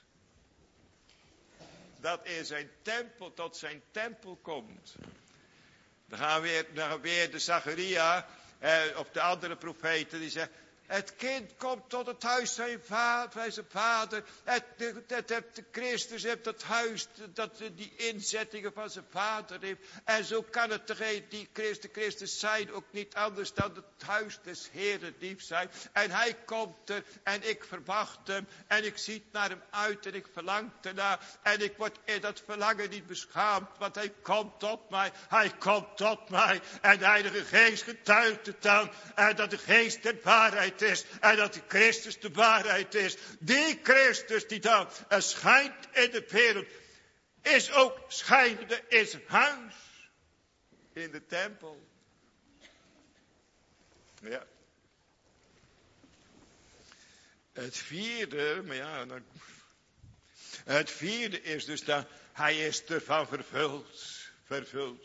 Dat in zijn tempel tot zijn tempel komt. Dan gaan we weer, dan gaan we weer de Zacharia. Eh, of de andere profeten die zeggen. Het kind komt tot het huis zijn vader, zijn vader. Het, het, het, het, de Christus heeft dat huis, dat, die inzettingen van zijn vader heeft. En zo kan het degene die Christus, Christus zijn ook niet anders dan het huis des Heeren diep zijn. En hij komt er en ik verwacht hem en ik zie naar hem uit en ik verlang ernaar. En ik word in dat verlangen niet beschaamd, want hij komt tot mij, hij komt tot mij. En de Heilige Geest getuigt het dan en dat de Geest de waarheid is. En dat de Christus de waarheid is. Die Christus die dan schijnt in de wereld. Is ook schijnende in zijn huis. In de tempel. Ja. Het vierde. Maar ja. Dan, het vierde is dus dat. Hij is ervan vervuld. Vervuld.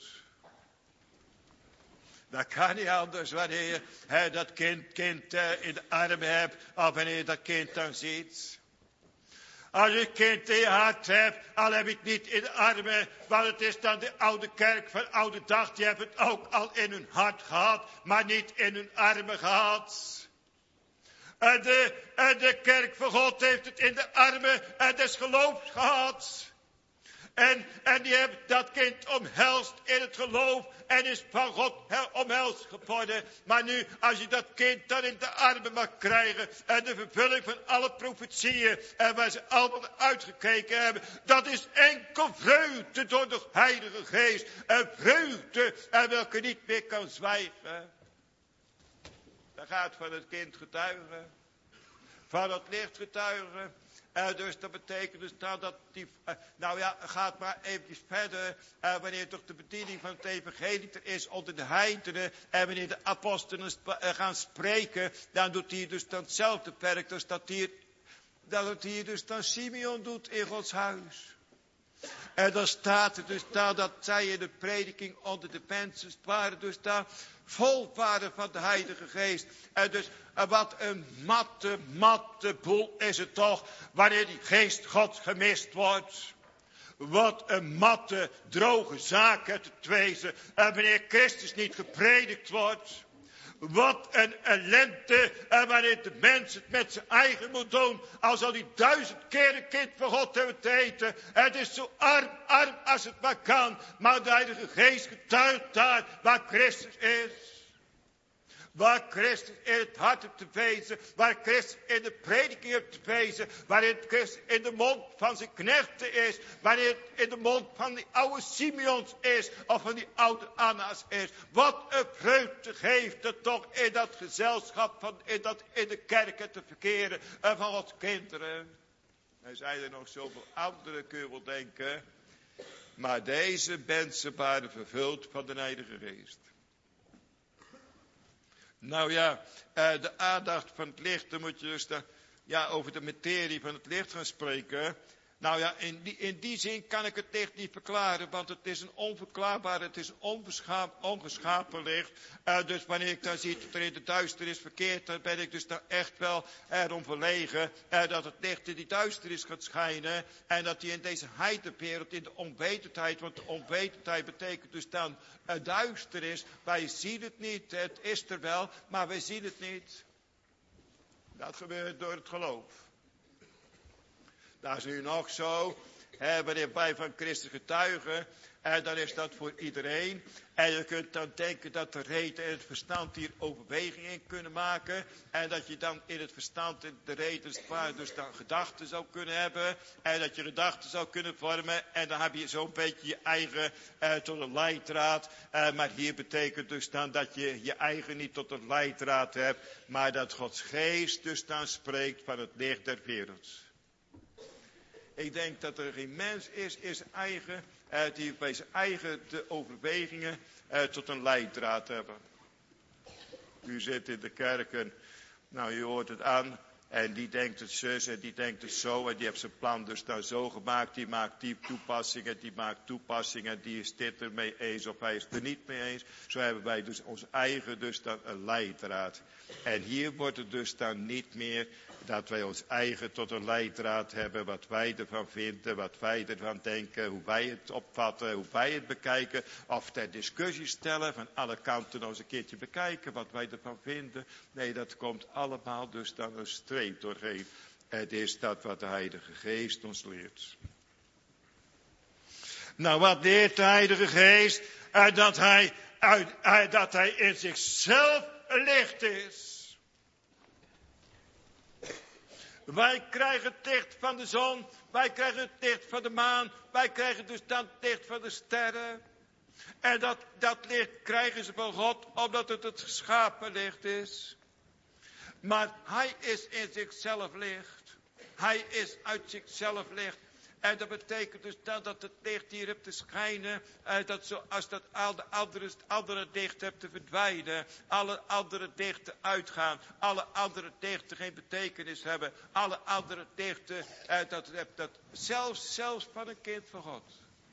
Dat kan niet anders wanneer je he, dat kind, kind uh, in de armen hebt. Of wanneer je dat kind dan ziet. Als je kind in je hart hebt. Al heb je het niet in de armen. Want het is dan de oude kerk van oude dag. Die hebben het ook al in hun hart gehad. Maar niet in hun armen gehad. En de, en de kerk van God heeft het in de armen en des geloofs gehad. En, en die hebben dat kind omhelst in het geloof. En is van God omhelst geworden. Maar nu, als je dat kind dan in de armen mag krijgen. En de vervulling van alle profetieën. En waar ze allemaal uitgekeken hebben. Dat is enkel vreugde door de Heilige Geest. En vreugde en welke niet meer kan zwijgen. Dat gaat van het kind getuigen. Van het licht getuigen. Uh, dus dat betekent dus dat, dat die, uh, nou ja, gaat maar eventjes verder. Uh, wanneer toch de bediening van het evangelie er is onder de heidenen. En wanneer de apostelen sp- uh, gaan spreken. Dan doet hij dus dan hetzelfde werk. Dus dat hier, dat hier dus dan Simeon doet in Gods huis. En dan staat er dus daar dat zij in de prediking onder de mensen waren. Dus daar vol waren van de Heilige Geest. En dus wat een matte, matte boel is het toch. Wanneer die geest Gods gemist wordt. Wat een matte, droge zaak het te wezen. En wanneer Christus niet gepredikt wordt. Wat een ellende. En wanneer de mens het met zijn eigen moet doen. Al zal hij duizend keer een kind van God hebben te eten. Het is zo arm, arm als het maar kan. Maar de Heilige Geest getuigt daar waar Christus is. Waar Christus in het hart hebt te wezen. Waar Christus in de prediking hebt te wezen. Waarin Christus in de mond van zijn knechten is. Waarin het in de mond van die oude Simeons is. Of van die oude Anna's is. Wat een vreugde geeft het toch in dat gezelschap. Van, in, dat, in de kerken te verkeren. En van Gods kinderen. Er zijn er nog zoveel andere, kun je wel denken. Maar deze mensen waren vervuld van de Heilige Geest. Nou ja, de aandacht van het licht, dan moet je dus de, ja, over de materie van het licht gaan spreken. Nou ja, in die, in die zin kan ik het licht niet verklaren, want het is een onverklaarbaar, het is een ongeschapen licht. Uh, dus wanneer ik dan zie dat er in de duisternis verkeert, dan ben ik dus dan echt wel erom verlegen uh, dat het licht in die duisternis gaat schijnen. En dat die in deze heidenwereld, in de onwetendheid, want de onwetendheid betekent dus dan uh, duisternis. Wij zien het niet, het is er wel, maar wij zien het niet. Dat gebeurt door het geloof. Dat is nu nog zo, hè, wanneer wij van Christus getuigen, en dan is dat voor iedereen. En je kunt dan denken dat de reden en het verstand hier overweging in kunnen maken. En dat je dan in het verstand en de reden dus dan gedachten zou kunnen hebben. En dat je gedachten zou kunnen vormen. En dan heb je zo'n beetje je eigen eh, tot een leidraad. Eh, maar hier betekent dus dan dat je je eigen niet tot een leidraad hebt. Maar dat Gods geest dus dan spreekt van het licht der wereld. Ik denk dat er geen mens is in zijn eigen, uh, die bij zijn eigen de overwegingen uh, tot een leidraad hebben. U zit in de kerken, nou je hoort het aan, en die denkt het zus en die denkt het zo, en die heeft zijn plan dus dan zo gemaakt, die maakt die toepassingen, die maakt toepassingen, die is dit ermee eens of hij is er niet mee eens. Zo hebben wij dus ons eigen dus dan een leidraad. En hier wordt het dus dan niet meer dat wij ons eigen tot een leidraad hebben, wat wij ervan vinden, wat wij ervan denken, hoe wij het opvatten, hoe wij het bekijken, of ter discussie stellen, van alle kanten nog eens een keertje bekijken, wat wij ervan vinden. Nee, dat komt allemaal dus dan een streep doorheen. Het is dat wat de Heilige Geest ons leert. Nou, wat leert de Heilige Geest? Uh, dat, hij, uh, uh, dat hij in zichzelf licht is. Wij krijgen het licht van de zon, wij krijgen het licht van de maan, wij krijgen dus dan het licht van de sterren. En dat, dat licht krijgen ze van God, omdat het het geschapen licht is. Maar hij is in zichzelf licht. Hij is uit zichzelf licht. En dat betekent dus dan dat het licht hier hebt te schijnen. Eh, dat zoals dat alle andere, andere licht hebt te verdwijnen. Alle andere lichten uitgaan. Alle andere lichten geen betekenis hebben. Alle andere lichten, eh, dat, dat zelfs, zelfs van een kind van God.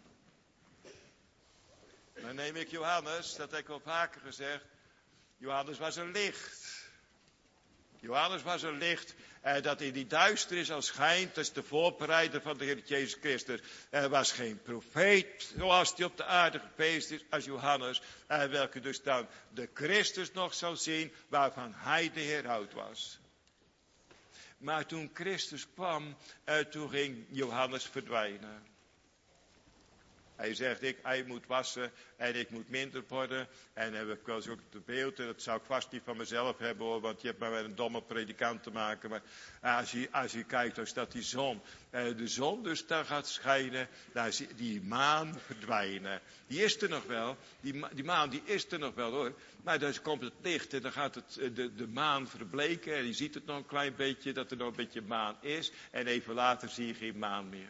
Dan neem ik Johannes, dat heb ik al vaker gezegd. Johannes was een licht. Johannes was een licht eh, dat in die duisternis al schijnt. Dat is de voorbereider van de Heer Jezus Christus. Er was geen profeet zoals die op de aarde geweest is als Johannes. Eh, welke dus dan de Christus nog zou zien waarvan hij de Heerhoud was. Maar toen Christus kwam, eh, toen ging Johannes verdwijnen. Hij zegt, ik, hij moet wassen en ik moet minder worden. En dan heb ik wel eens ook het beeld, en dat zou ik vast niet van mezelf hebben hoor, want je hebt maar met een domme predikant te maken. Maar als je, als je kijkt, dus dat die zon, eh, de zon dus daar gaat schijnen, daar zie je die maan verdwijnen. Die is er nog wel, die, die maan die is er nog wel hoor. Maar dan komt het licht en dan gaat het, de, de maan verbleken en je ziet het nog een klein beetje, dat er nog een beetje maan is. En even later zie je geen maan meer.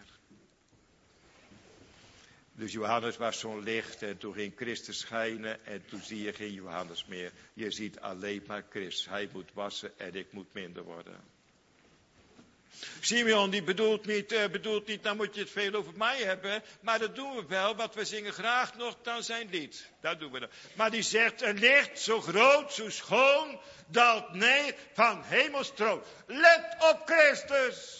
Dus Johannes was zo'n licht en toen ging Christus schijnen en toen zie je geen Johannes meer. Je ziet alleen maar Christus. Hij moet wassen en ik moet minder worden. Simeon die bedoelt niet, uh, bedoelt niet, nou moet je het veel over mij hebben. Maar dat doen we wel, want we zingen graag nog dan zijn lied. Dat doen we dan. Maar die zegt, een licht zo groot, zo schoon, daalt neer van hemelstroom. Let op Christus.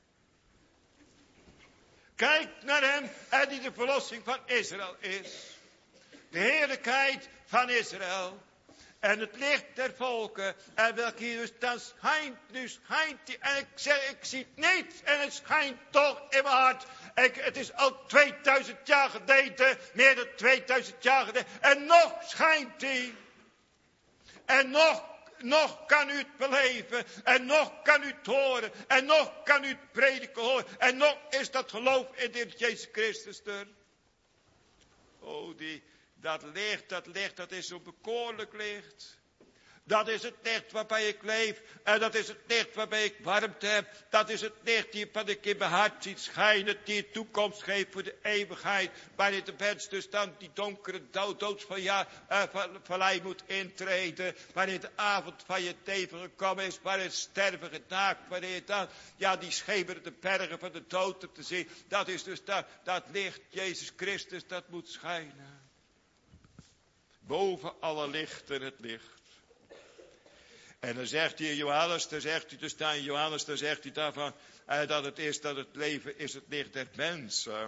Kijk naar hem en die de verlossing van Israël is. De heerlijkheid van Israël. En het licht der volken. En welke hier dus dan schijnt, nu schijnt die. En ik zeg, ik zie het niet. En het schijnt toch in mijn hart. Ik, het is al tweeduizend jaar geleden. Meer dan tweeduizend jaar geleden. En nog schijnt die. En nog, nog kan u het beleven. En nog kan u het horen. En nog kan u het prediken horen. En nog is dat geloof in de Heer Jezus Christus er. Oh, die, dat licht, dat licht, dat is zo bekoorlijk licht. Dat is het licht waarbij ik leef. En dat is het licht waarbij ik warmte heb. Dat is het licht die wat ik in mijn hart ziet schijnen. Die een toekomst geeft voor de eeuwigheid. Waarin de mens dus dan die donkere dood, doodsvallei moet intreden. Waarin de avond van je leven gekomen is. Waarin het sterven genaakt. Waarin je dan ja, die schemerende bergen van de dood hebt te zien. Dat is dus dat, dat licht, Jezus Christus, dat moet schijnen. Boven alle lichten het licht. En dan zegt hij in Johannes, dan zegt hij dus daar in Johannes, dan zegt hij daarvan, eh, dat het is, dat het leven is het licht der mensen.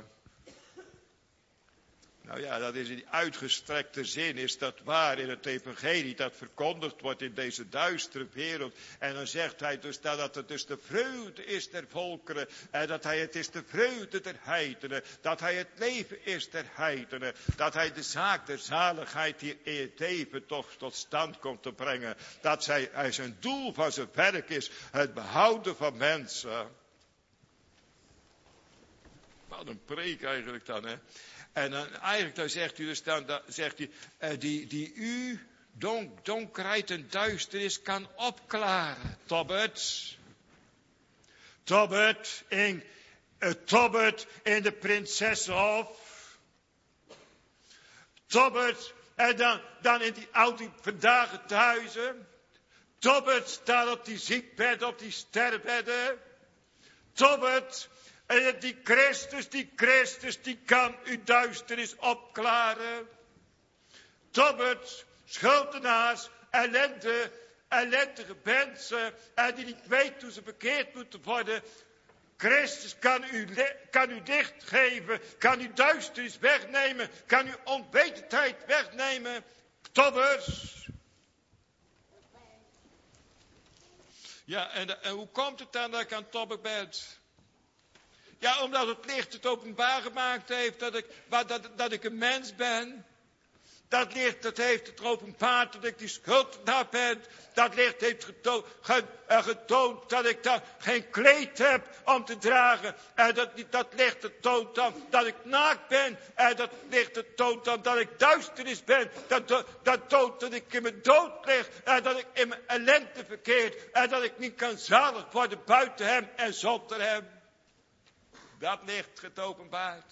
Nou ja, dat is in die uitgestrekte zin, is dat waar in het evangelie, dat verkondigd wordt in deze duistere wereld. En dan zegt hij dus dat, dat het dus de vreugde is der volkeren, en dat hij het is de vreugde der heidenen, dat hij het leven is der heidenen, dat hij de zaak der zaligheid hier in het leven toch tot stand komt te brengen. Dat zij, hij zijn doel van zijn werk is, het behouden van mensen. Wat een preek eigenlijk dan, hè. En dan, eigenlijk dan zegt hij dus dan, dan zegt hij, uh, die, die u donk, donkerheid en duisternis kan opklaren. Tobbert. Tobbert in, uh, Tobbert in de Prinsessenhof. Tobbert, en dan, dan in die oude vandaag thuizen. Tobbert staat op die ziekbedden, op die sterfbedden. Tobbert. En die Christus, die Christus, die kan uw duisternis opklaren. Tobbert, schuldenaars, ellende, ellendige mensen, en die niet weten hoe ze bekeerd moeten worden. Christus kan u, kan u licht geven, kan uw duisternis wegnemen, kan uw onwetendheid wegnemen. Tobbers. Ja, en, en hoe komt het dan dat ik aan tobber ben? Ja, omdat het licht het openbaar gemaakt heeft dat ik, dat, dat ik een mens ben. Dat licht dat heeft het openbaar dat ik die schuldenaar ben. Dat licht heeft getoond, getoond dat ik dan geen kleed heb om te dragen. En dat, dat licht het toont dan dat ik naakt ben. En dat licht het toont dan dat ik duisternis ben. Dat, dat toont dat ik in mijn dood lig. En dat ik in mijn ellende verkeer. En dat ik niet kan zalig worden buiten hem en zonder hem. Dat licht het openbaart.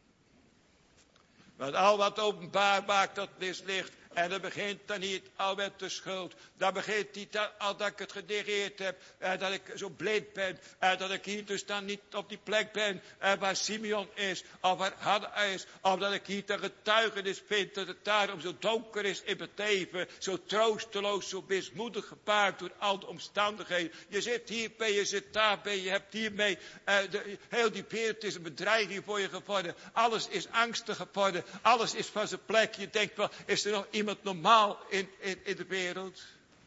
Want al wat openbaar maakt, dat is licht. En dat begint dan niet al met de schuld. Dat begint niet al dat ik het genegeerd heb. En dat ik zo blind ben. En dat ik hier dus dan niet op die plek ben. En waar Simeon is. Of waar Hanna is. Of dat ik hier de getuigenis vind. Dat het daarom zo donker is in mijn leven. Zo troosteloos, zo mismoedig gepaard door al de omstandigheden. Je zit hier bij, je zit daar bij. Je hebt hiermee. Uh, de, heel die wereld is een bedreiging voor je geworden. Alles is angstig geworden. Alles is van zijn plek. Je denkt wel, is er nog iemand normaal in, in, in de wereld?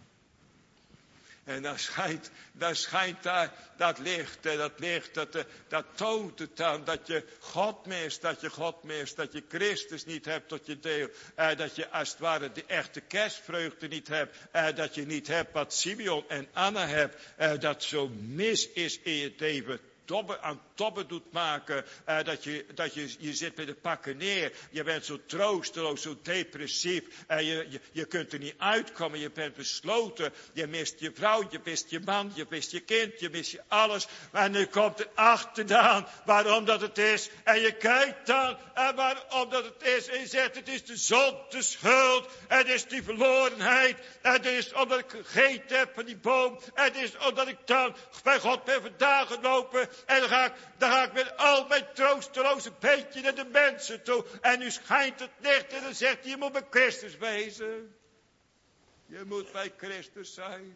En dan schijnt, dan schijnt daar dat licht. En dat licht, dat, dat toont het dan. Dat je God mist, dat je God mist. Dat je Christus niet hebt tot je deel. En dat je als het ware de echte kerstvreugde niet hebt. En dat je niet hebt wat Simeon en Anna hebt. En dat zo mis is in je leven. Tobbe, aan tobben doet maken, uh, dat, je, dat je, je zit bij de pakken neer, je bent zo troosteloos, zo depressief, en je, je, je kunt er niet uitkomen, je bent besloten, je mist je vrouw, je mist je man, je mist je kind, je mist je alles, en nu komt er achteraan waarom dat het is, en je kijkt dan, en waarom dat het is, en je zegt het is de zonde, de schuld, het is die verlorenheid, en het is omdat ik gegeten heb van die boom, en het is omdat ik dan bij God ben vandaan gelopen, en dan ga ik, dan ga ik met al mijn troosteloze beetje naar de mensen toe. En nu schijnt het licht en dan zegt hij, je moet bij Christus wezen. Je moet bij Christus zijn.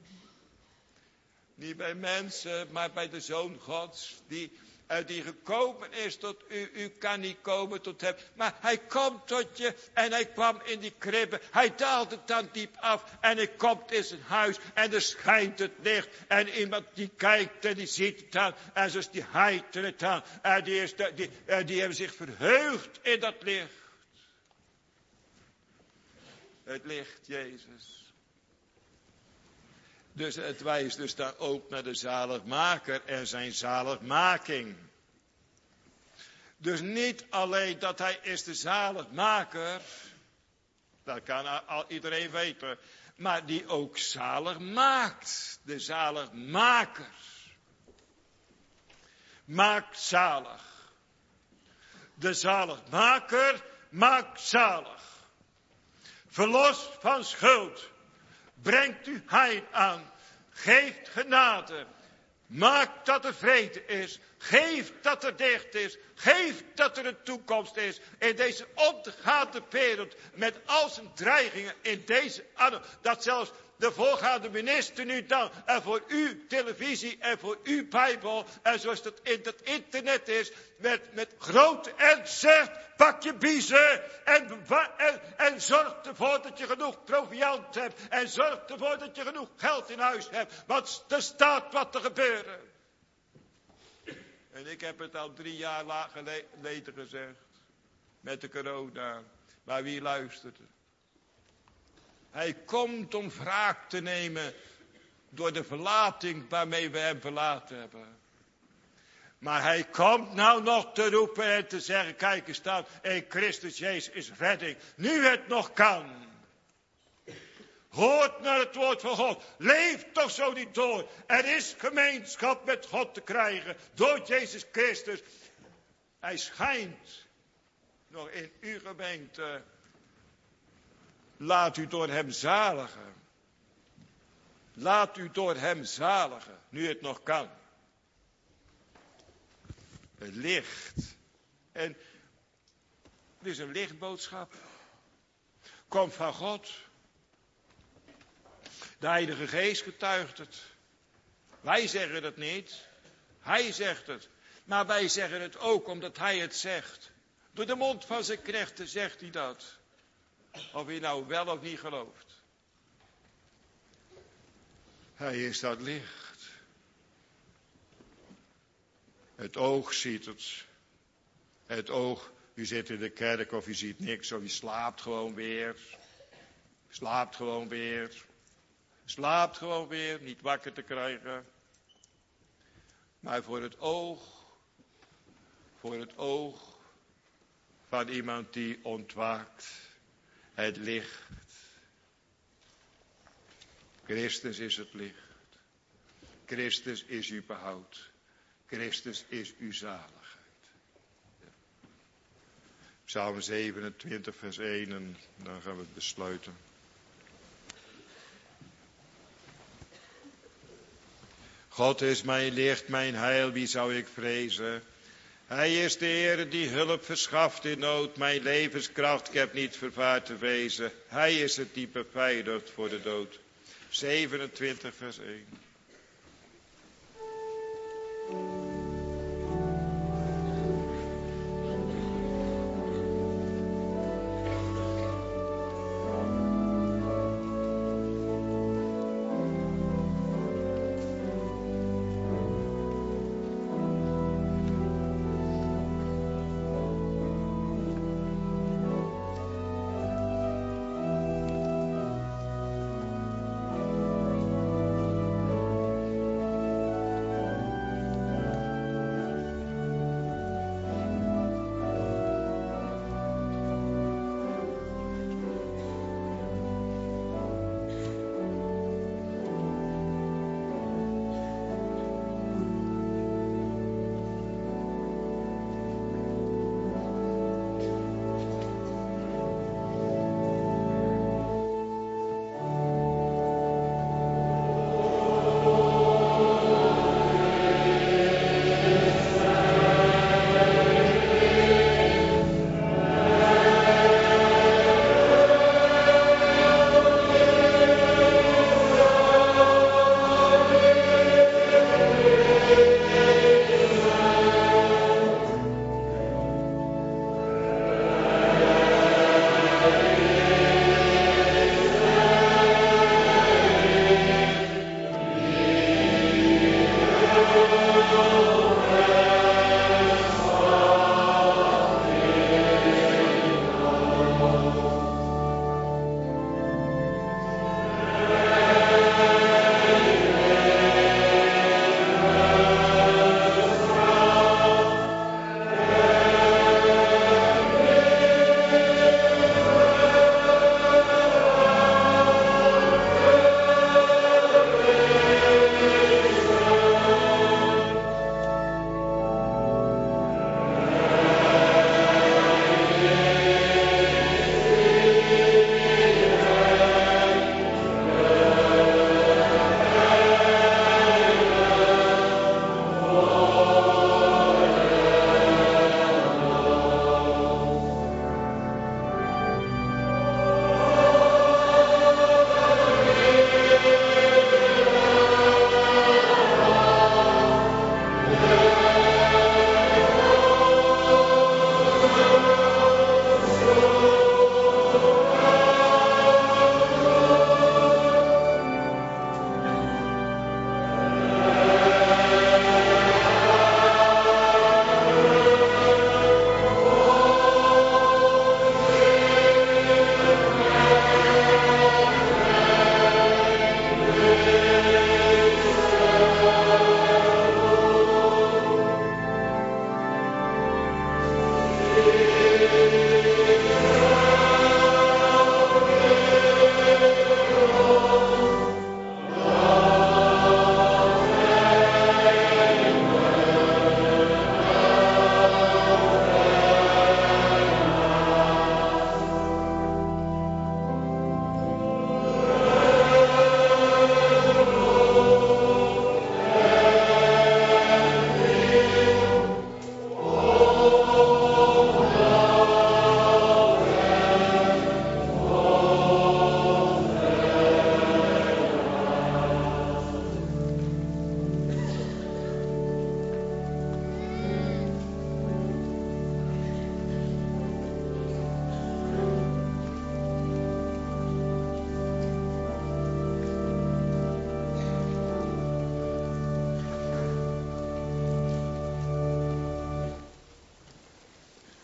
Niet bij mensen, maar bij de Zoon Gods. Die, uh, die gekomen is tot u. U kan niet komen tot hem. Maar hij komt tot je. En hij kwam in die kribben. Hij daalde dan diep af. En hij komt in zijn huis. En er schijnt het licht. En iemand die kijkt en die ziet het aan. En zoals die heiten het aan. En die, is de, die, uh, die hebben zich verheugd in dat licht. Het licht, Jezus. Dus het wijst dus daar ook naar de zaligmaker en zijn zaligmaking. Dus niet alleen dat hij is de zaligmaker, dat kan al iedereen weten, maar die ook zalig maakt. De zaligmaker. Maakt zalig. De zaligmaker maakt zalig. Verlost van schuld. Brengt u heil aan. Geeft genade. Maakt dat er vrede is. Geeft dat er dicht is. Geeft dat er een toekomst is. In deze ondergaande wereld. Met al zijn dreigingen in deze anno. Dat zelfs de voorgaande minister nu dan. En voor uw televisie en voor uw Bijbel. En zoals dat in het internet is. Met, met grote ernst zegt. Pak je biezen. En, en, en zorg ervoor dat je genoeg proviant hebt. En zorg ervoor dat je genoeg geld in huis hebt. Want er staat wat te gebeuren. En ik heb het al drie jaar geleden gezegd. Met de corona. Maar wie luistert? Hij komt om wraak te nemen. Door de verlating waarmee we hem verlaten hebben. Maar hij komt nou nog te roepen en te zeggen. Kijk eens dan. In Christus Jezus is redding. Nu het nog kan. Hoort naar het woord van God. Leef toch zo niet door. Er is gemeenschap met God te krijgen. Door Jezus Christus. Hij schijnt nog in uw gemeente. Laat u door hem zaligen. Laat u door hem zaligen. Nu het nog kan. Het licht. En het is een lichtboodschap. Komt van God. De Heilige Geest getuigt het. Wij zeggen het niet. Hij zegt het. Maar wij zeggen het ook omdat hij het zegt. Door de mond van zijn knechten zegt hij dat. Of je nou wel of niet gelooft. Hij is dat licht. Het oog ziet het. Het oog, u zit in de kerk of u ziet niks. Of je slaapt gewoon weer. Slaapt gewoon weer. Slaapt gewoon weer, niet wakker te krijgen. Maar voor het oog, voor het oog van iemand die ontwaakt, het licht. Christus is het licht. Christus is uw behoud. Christus is uw zaligheid. Psalm zevenentwintig vers één en dan gaan we het besluiten. God is mijn licht, mijn heil, wie zou ik vrezen? Hij is de Heer die hulp verschaft in nood, mijn levenskracht, ik heb niet vervaard te wezen. Hij is het die beveiligt voor de dood. zevenentwintig vers één.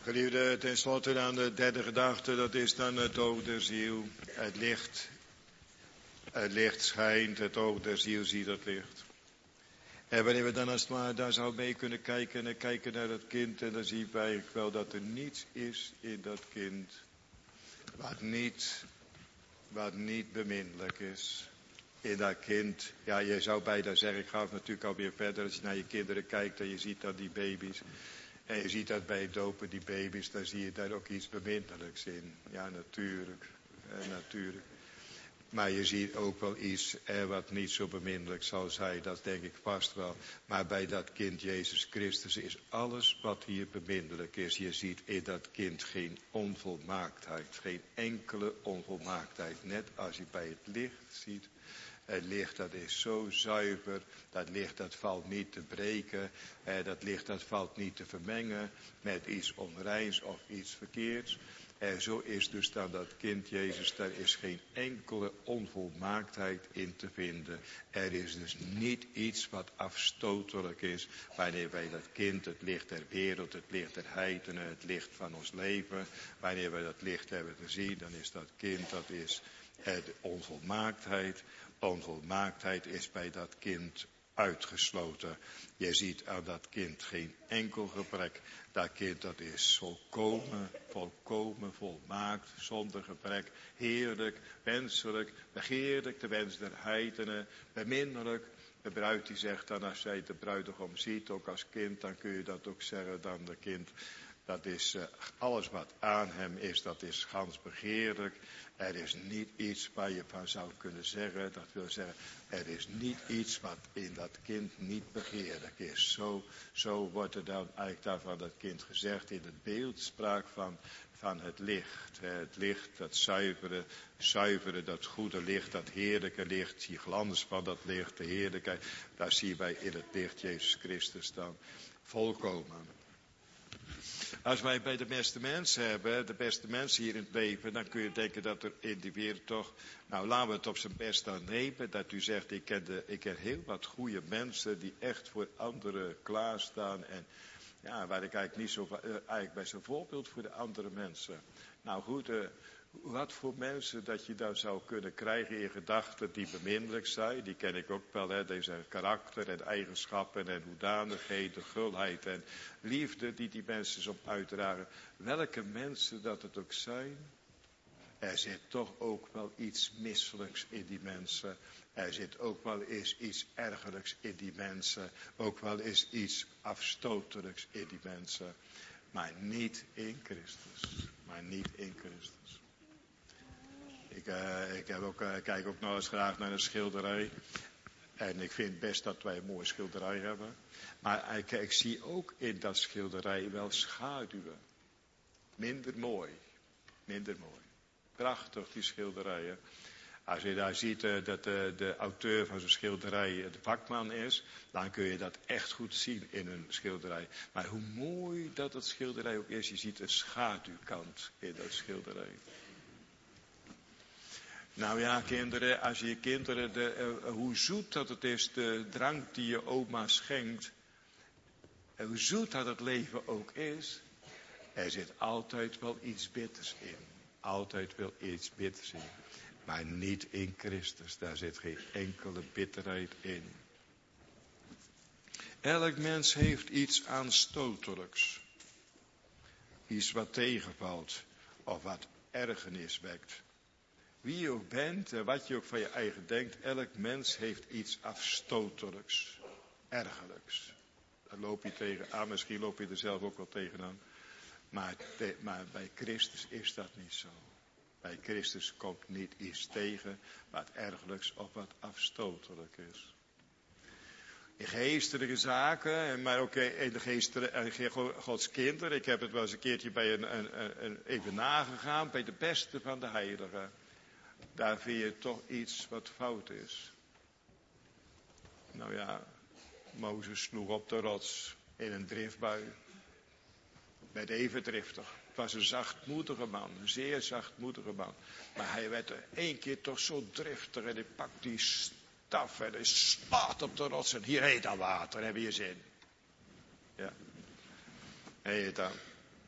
Geliefde, tenslotte dan de derde gedachte, dat is dan het oog der ziel. Het licht, het licht schijnt, het oog der ziel ziet het licht. En wanneer we dan als het maar daar zou mee kunnen kijken en kijken naar dat kind, en dan zien we eigenlijk wel dat er niets is in dat kind wat niet, wat niet beminnelijk is. In dat kind, ja, je zou bijna zeggen, ik ga natuurlijk alweer verder, als je naar je kinderen kijkt en je ziet dan die baby's. En je ziet dat bij het dopen, die baby's, dan zie je daar ook iets beminnelijks in. Ja, natuurlijk, eh, natuurlijk. Maar je ziet ook wel iets eh, wat niet zo beminnelijk zal zijn, dat denk ik vast wel. Maar bij dat kind Jezus Christus is alles wat hier beminnelijk is. Je ziet in dat kind geen onvolmaaktheid, geen enkele onvolmaaktheid. Net als je bij het licht ziet. Het licht dat is zo zuiver, dat licht dat valt niet te breken, eh, dat licht dat valt niet te vermengen met iets onreins of iets verkeerds. En zo is dus dan dat kind Jezus, daar is geen enkele onvolmaaktheid in te vinden. Er is dus niet iets wat afstotelijk is, wanneer wij dat kind, het licht der wereld, het licht der heidenen, het licht van ons leven, wanneer wij dat licht hebben gezien, dan is dat kind, dat is eh, de onvolmaaktheid. Onvolmaaktheid is bij dat kind uitgesloten. Je ziet aan dat kind geen enkel gebrek. Dat kind dat is volkomen, volkomen volmaakt, zonder gebrek. Heerlijk, wenselijk, begeerlijk, de wens der heidenen, beminnelijk. De bruid die zegt dan, als zij de bruidegom ziet, ook als kind, dan kun je dat ook zeggen, dan de kind. Dat is uh, alles wat aan hem is, dat is gans begeerlijk. Er is niet iets waar je van zou kunnen zeggen, dat wil zeggen, er is niet iets wat in dat kind niet begeerlijk is. Zo, zo wordt er dan eigenlijk daarvan dat kind gezegd in het beeldspraak van, van het licht. Het licht, dat zuivere, zuivere, dat goede licht, dat heerlijke licht, die glans van dat licht, de heerlijkheid. Daar zien wij in het licht Jezus Christus dan volkomen. Als wij bij de beste mensen hebben, de beste mensen hier in het leven, dan kun je denken dat er in die wereld toch, nou laten we het op zijn best dan nemen, dat u zegt, ik ken, de, ik ken heel wat goede mensen die echt voor anderen klaarstaan en ja, waar ik eigenlijk niet zo, uh, eigenlijk bij zo'n voorbeeld voor de andere mensen. Nou goed, uh, wat voor mensen dat je dan zou kunnen krijgen in gedachten die beminnelijk zijn, die ken ik ook wel, hè, deze karakter en eigenschappen en hoedanigheden, gulheid en liefde die die mensen zo uitdragen. Welke mensen dat het ook zijn, er zit toch ook wel iets misselijks in die mensen. Er zit ook wel eens iets ergerlijks in die mensen. Ook wel eens iets afstotelijks in die mensen. Maar niet in Christus. Maar niet in Christus. Ik, uh, ik heb ook, uh, kijk ook nog eens graag naar een schilderij. En ik vind best dat wij een mooie schilderij hebben. Maar ik, ik zie ook in dat schilderij wel schaduwen. Minder mooi. Minder mooi. Prachtig die schilderijen. Als je daar ziet uh, dat uh, de auteur van zo'n schilderij uh, de vakman is, dan kun je dat echt goed zien in een schilderij. Maar hoe mooi dat het schilderij ook is, je ziet een schaduwkant in dat schilderij. Nou ja, kinderen, als je je kinderen, de, uh, hoe zoet dat het is, de drank die je oma schenkt, en hoe zoet dat het leven ook is, er zit altijd wel iets bitters in. Altijd wel iets bitters in. Maar niet in Christus, daar zit geen enkele bitterheid in. Elk mens heeft iets aanstotelijks. Iets wat tegenvalt of wat ergernis wekt. Wie je ook bent en wat je ook van je eigen denkt, elk mens heeft iets afstotelijks, ergerlijks. Daar loop je tegenaan, misschien loop je er zelf ook wel tegenaan. Maar, te, maar bij Christus is dat niet zo. Bij Christus komt niet iets tegen wat ergerlijks of wat afstotelijk is. In geestelijke zaken, maar ook in de geestelijke, Gods kinderen. Ik heb het wel eens een keertje bij een, een, een, even nagegaan, bij de beste van de heiligen. Daar vind je toch iets wat fout is. Nou ja, Mozes sloeg op de rots in een driftbui. Werd even driftig. Het was een zachtmoedige man, een zeer zachtmoedige man. Maar hij werd er één keer toch zo driftig en hij pakt die staf en hij slaat op de rots en hier heet dan water, heb je zin. Ja, heet dan.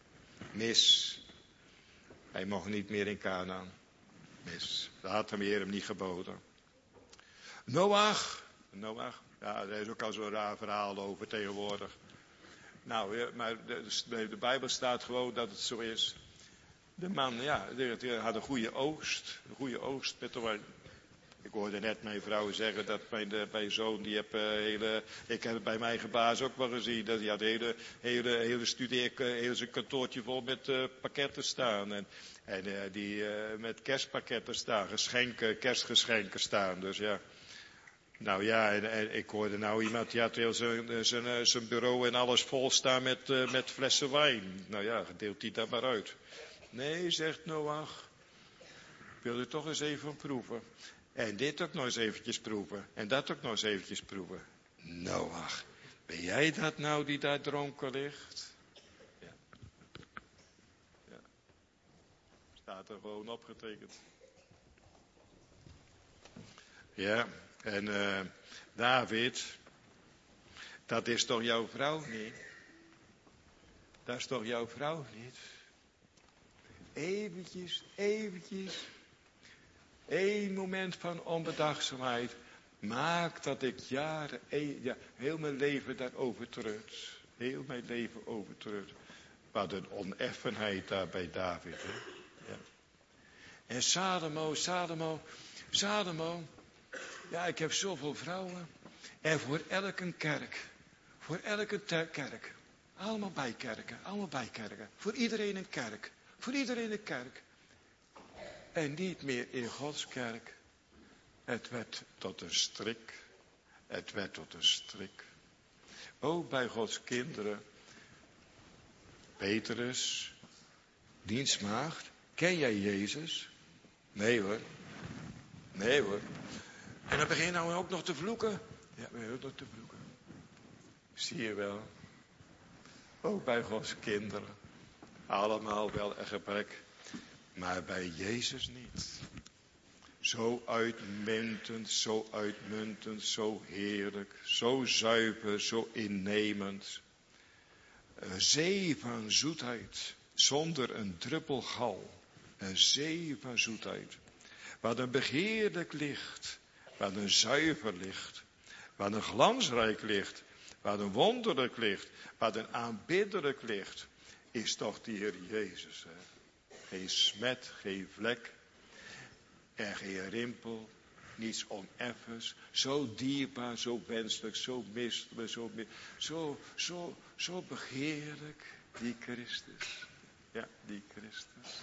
Mis. Hij mocht niet meer in Kanaan. Mis. Dat had hem Heer hem niet geboden. Noach. Noach. Ja, daar is ook al zo'n raar verhaal over tegenwoordig. Nou, ja, maar de, de, de Bijbel staat gewoon dat het zo is. De man, ja, die, die had een goede oogst. Een goede oogst met de. Ik hoorde net mijn vrouw zeggen dat mijn, de, mijn zoon, die heb uh, hele. Ik heb het bij mijn eigen baas ook wel gezien. Dat hij had hele, hele, hele studeer, heel zijn kantoortje vol met uh, pakketten staan. En, en uh, die uh, met kerstpakketten staan, geschenken, kerstgeschenken staan. Dus ja. Nou ja, en, en ik hoorde nou iemand, die had heel zijn, zijn, zijn bureau en alles vol staan met, uh, met flessen wijn. Nou ja, deelt die dat maar uit. Nee, zegt Noach, ik wil er toch eens even proeven. En dit ook nog eens eventjes proeven. En dat ook nog eens eventjes proeven. Noach, ben jij dat nou die daar dronken ligt? Ja. Ja. Staat er gewoon opgetekend. Ja, en uh, David, dat is toch jouw vrouw niet? Dat is toch jouw vrouw niet? Eventjes, eventjes. Eén moment van onbedachtzaamheid maakt dat ik jaren, ja, heel mijn leven daarover treurt. Heel mijn leven overtreurt. Wat een oneffenheid daar bij David. Hè? Ja. En Salomo, Salomo, Salomo. Ja, ik heb zoveel vrouwen. En voor elke kerk. Voor elke ter- kerk. Allemaal bijkerken, allemaal bijkerken. Voor iedereen een kerk. Voor iedereen een kerk. En niet meer in Gods kerk. Het werd tot een strik. Het werd tot een strik. Ook bij Gods kinderen. Petrus, dienstmaagd. Ken jij Jezus? Nee hoor. Nee hoor. En dan begin je nou ook nog te vloeken. Ja, begin je ook nog te vloeken. Zie je wel. Ook bij Gods kinderen. Allemaal wel een gebrek. Maar bij Jezus niet. Zo uitmuntend, zo uitmuntend, zo heerlijk, zo zuiver, zo innemend. Een zee van zoetheid, zonder een druppel gal. Een zee van zoetheid. Wat een begeerlijk licht, wat een zuiver licht, wat een glansrijk licht, wat een wonderlijk licht, wat een aanbiddelijk licht, is toch die Heer Jezus. Hè? Geen smet, geen vlek en geen rimpel, niets oneffens, zo dierbaar, zo wenselijk, zo mistelijk, zo, zo, zo, zo begeerlijk, die Christus. Ja, die Christus.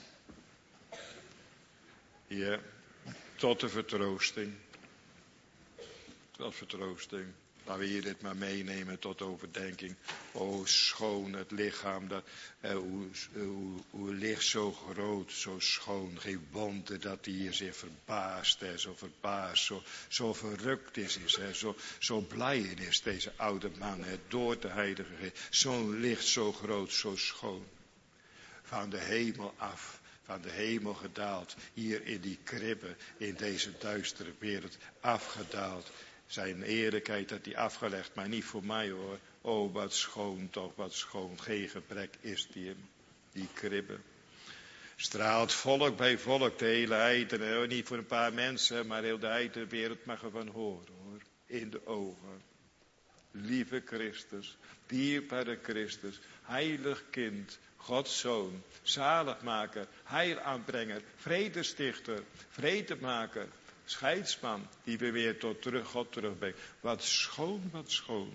Ja, tot de vertroosting. Tot vertroosting. Laten we hier dit maar meenemen tot overdenking. O, schoon het lichaam, dat, eh, hoe, hoe, hoe licht zo groot, zo schoon. Geen wonder dat hij hier zich verbaast, hè, zo verbaasd, zo, zo verrukt is, is hè, zo, zo blij is, deze oude man, hè, door de Heilige Geest. Zo'n licht, zo groot, zo schoon. Van de hemel af, van de hemel gedaald, hier in die kribbe, in deze duistere wereld, afgedaald. Zijn eerlijkheid had hij afgelegd, maar niet voor mij hoor. Oh, wat schoon toch, wat schoon. Geen gebrek is die hem, die kribbe. Straalt volk bij volk, de hele heidenen. Niet voor een paar mensen, maar heel de heidenwereld mag ervan horen hoor. In de ogen. Lieve Christus, dierbare Christus, heilig kind, Gods zoon, zaligmaker, heilaanbrenger, vredestichter, vredemaker. Scheidsman, die we weer tot terug, God terugbrengt. Wat schoon, wat schoon.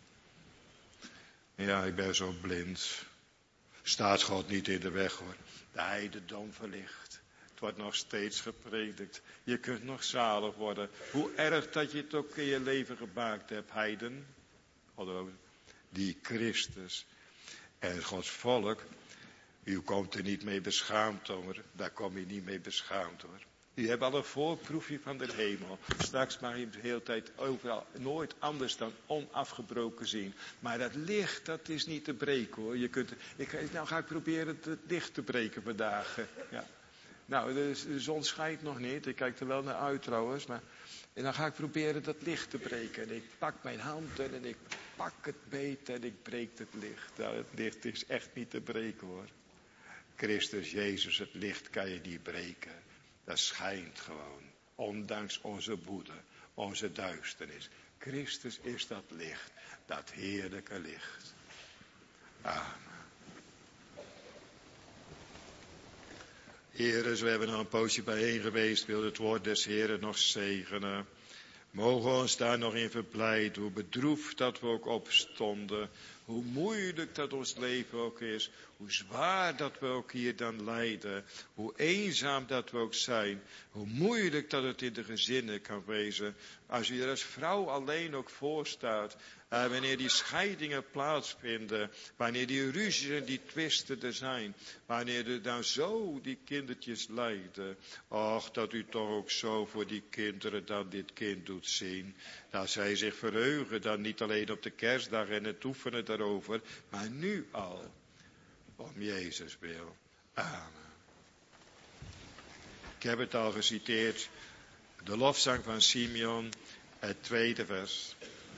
Ja, ik ben zo blind. Staat God niet in de weg hoor. De heidendom verlicht. Het wordt nog steeds gepredikt. Je kunt nog zalig worden. Hoe erg dat je het ook in je leven gemaakt hebt, heiden. Die Christus. En Gods volk. U komt er niet mee beschaamd hoor. Daar kom je niet mee beschaamd hoor. U hebt al een voorproefje van de hemel. Straks mag je hem de hele tijd overal nooit anders dan onafgebroken zien. Maar dat licht, dat is niet te breken hoor. Je kunt, ik, nou ga ik proberen het licht te breken vandaag. Ja. Nou, de, de zon schijnt nog niet. Ik kijk er wel naar uit trouwens. Maar, en dan ga ik proberen dat licht te breken. En ik pak mijn handen en ik pak het beet en ik breek het licht. Nou, het licht is echt niet te breken hoor. Christus Jezus, het licht kan je niet breken. Dat schijnt gewoon. Ondanks onze woede, onze duisternis. Christus is dat licht. Dat heerlijke licht. Amen. Heeren, we hebben nog een poosje bijeen geweest. Wil het woord des Heeren nog zegenen. Mogen we ons daar nog in verblijden. Hoe bedroefd dat we ook opstonden. Hoe moeilijk dat ons leven ook is. Hoe zwaar dat we ook hier dan lijden. Hoe eenzaam dat we ook zijn. Hoe moeilijk dat het in de gezinnen kan wezen. Als u er als vrouw alleen ook voor staat. Uh, wanneer die scheidingen plaatsvinden. Wanneer die ruzies en die twisten er zijn. Wanneer er dan zo die kindertjes lijden. Och, dat u toch ook zo voor die kinderen dan dit kind doet zien. Dat zij zich verheugen dan niet alleen op de kerstdag en het oefenen daarover. Maar nu al. Om Jezus wil. Amen. Ik heb het al geciteerd. De lofzang van Simeon. Het tweede vers.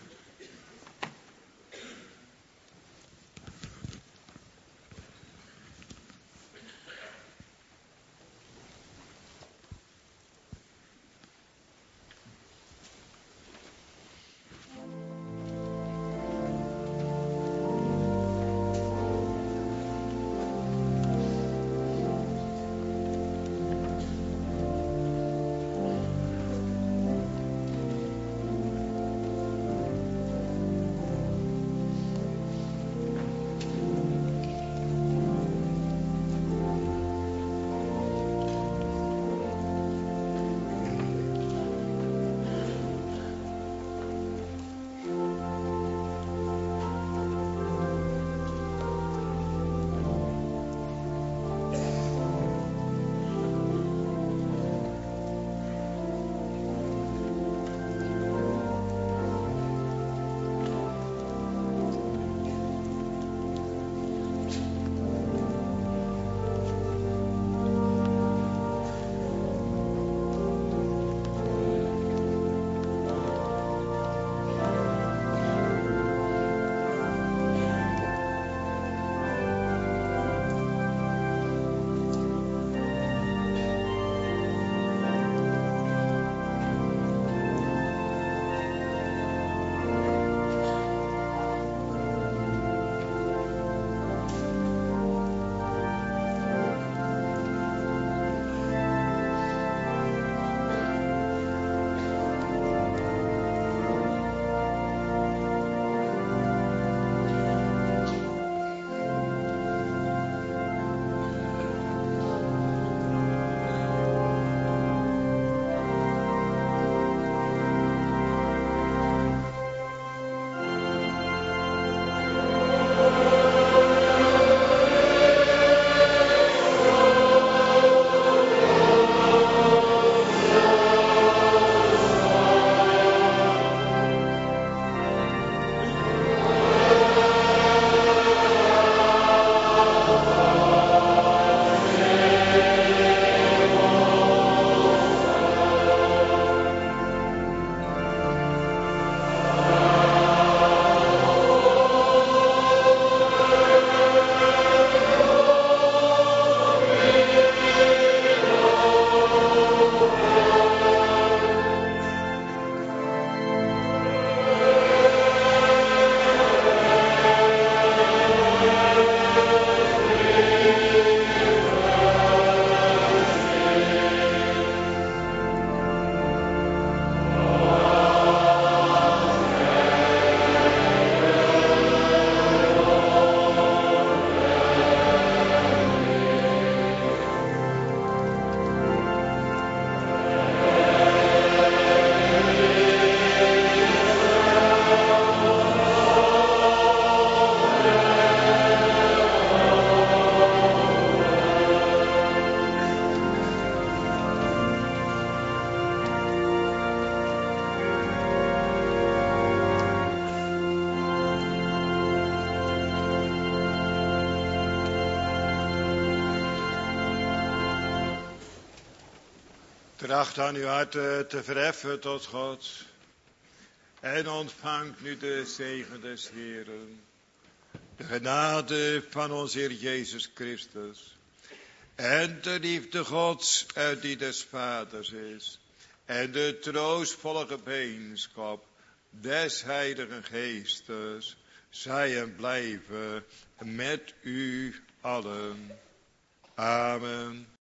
Tracht aan uw hart te verheffen tot God. En ontvangt nu de zegen des Heeren. De genade van onze Heer Jezus Christus. En de liefde Gods en die des Vaders is. En de troostvolle gemeenschap des Heiligen Geestes. Zij en blijven met u allen. Amen.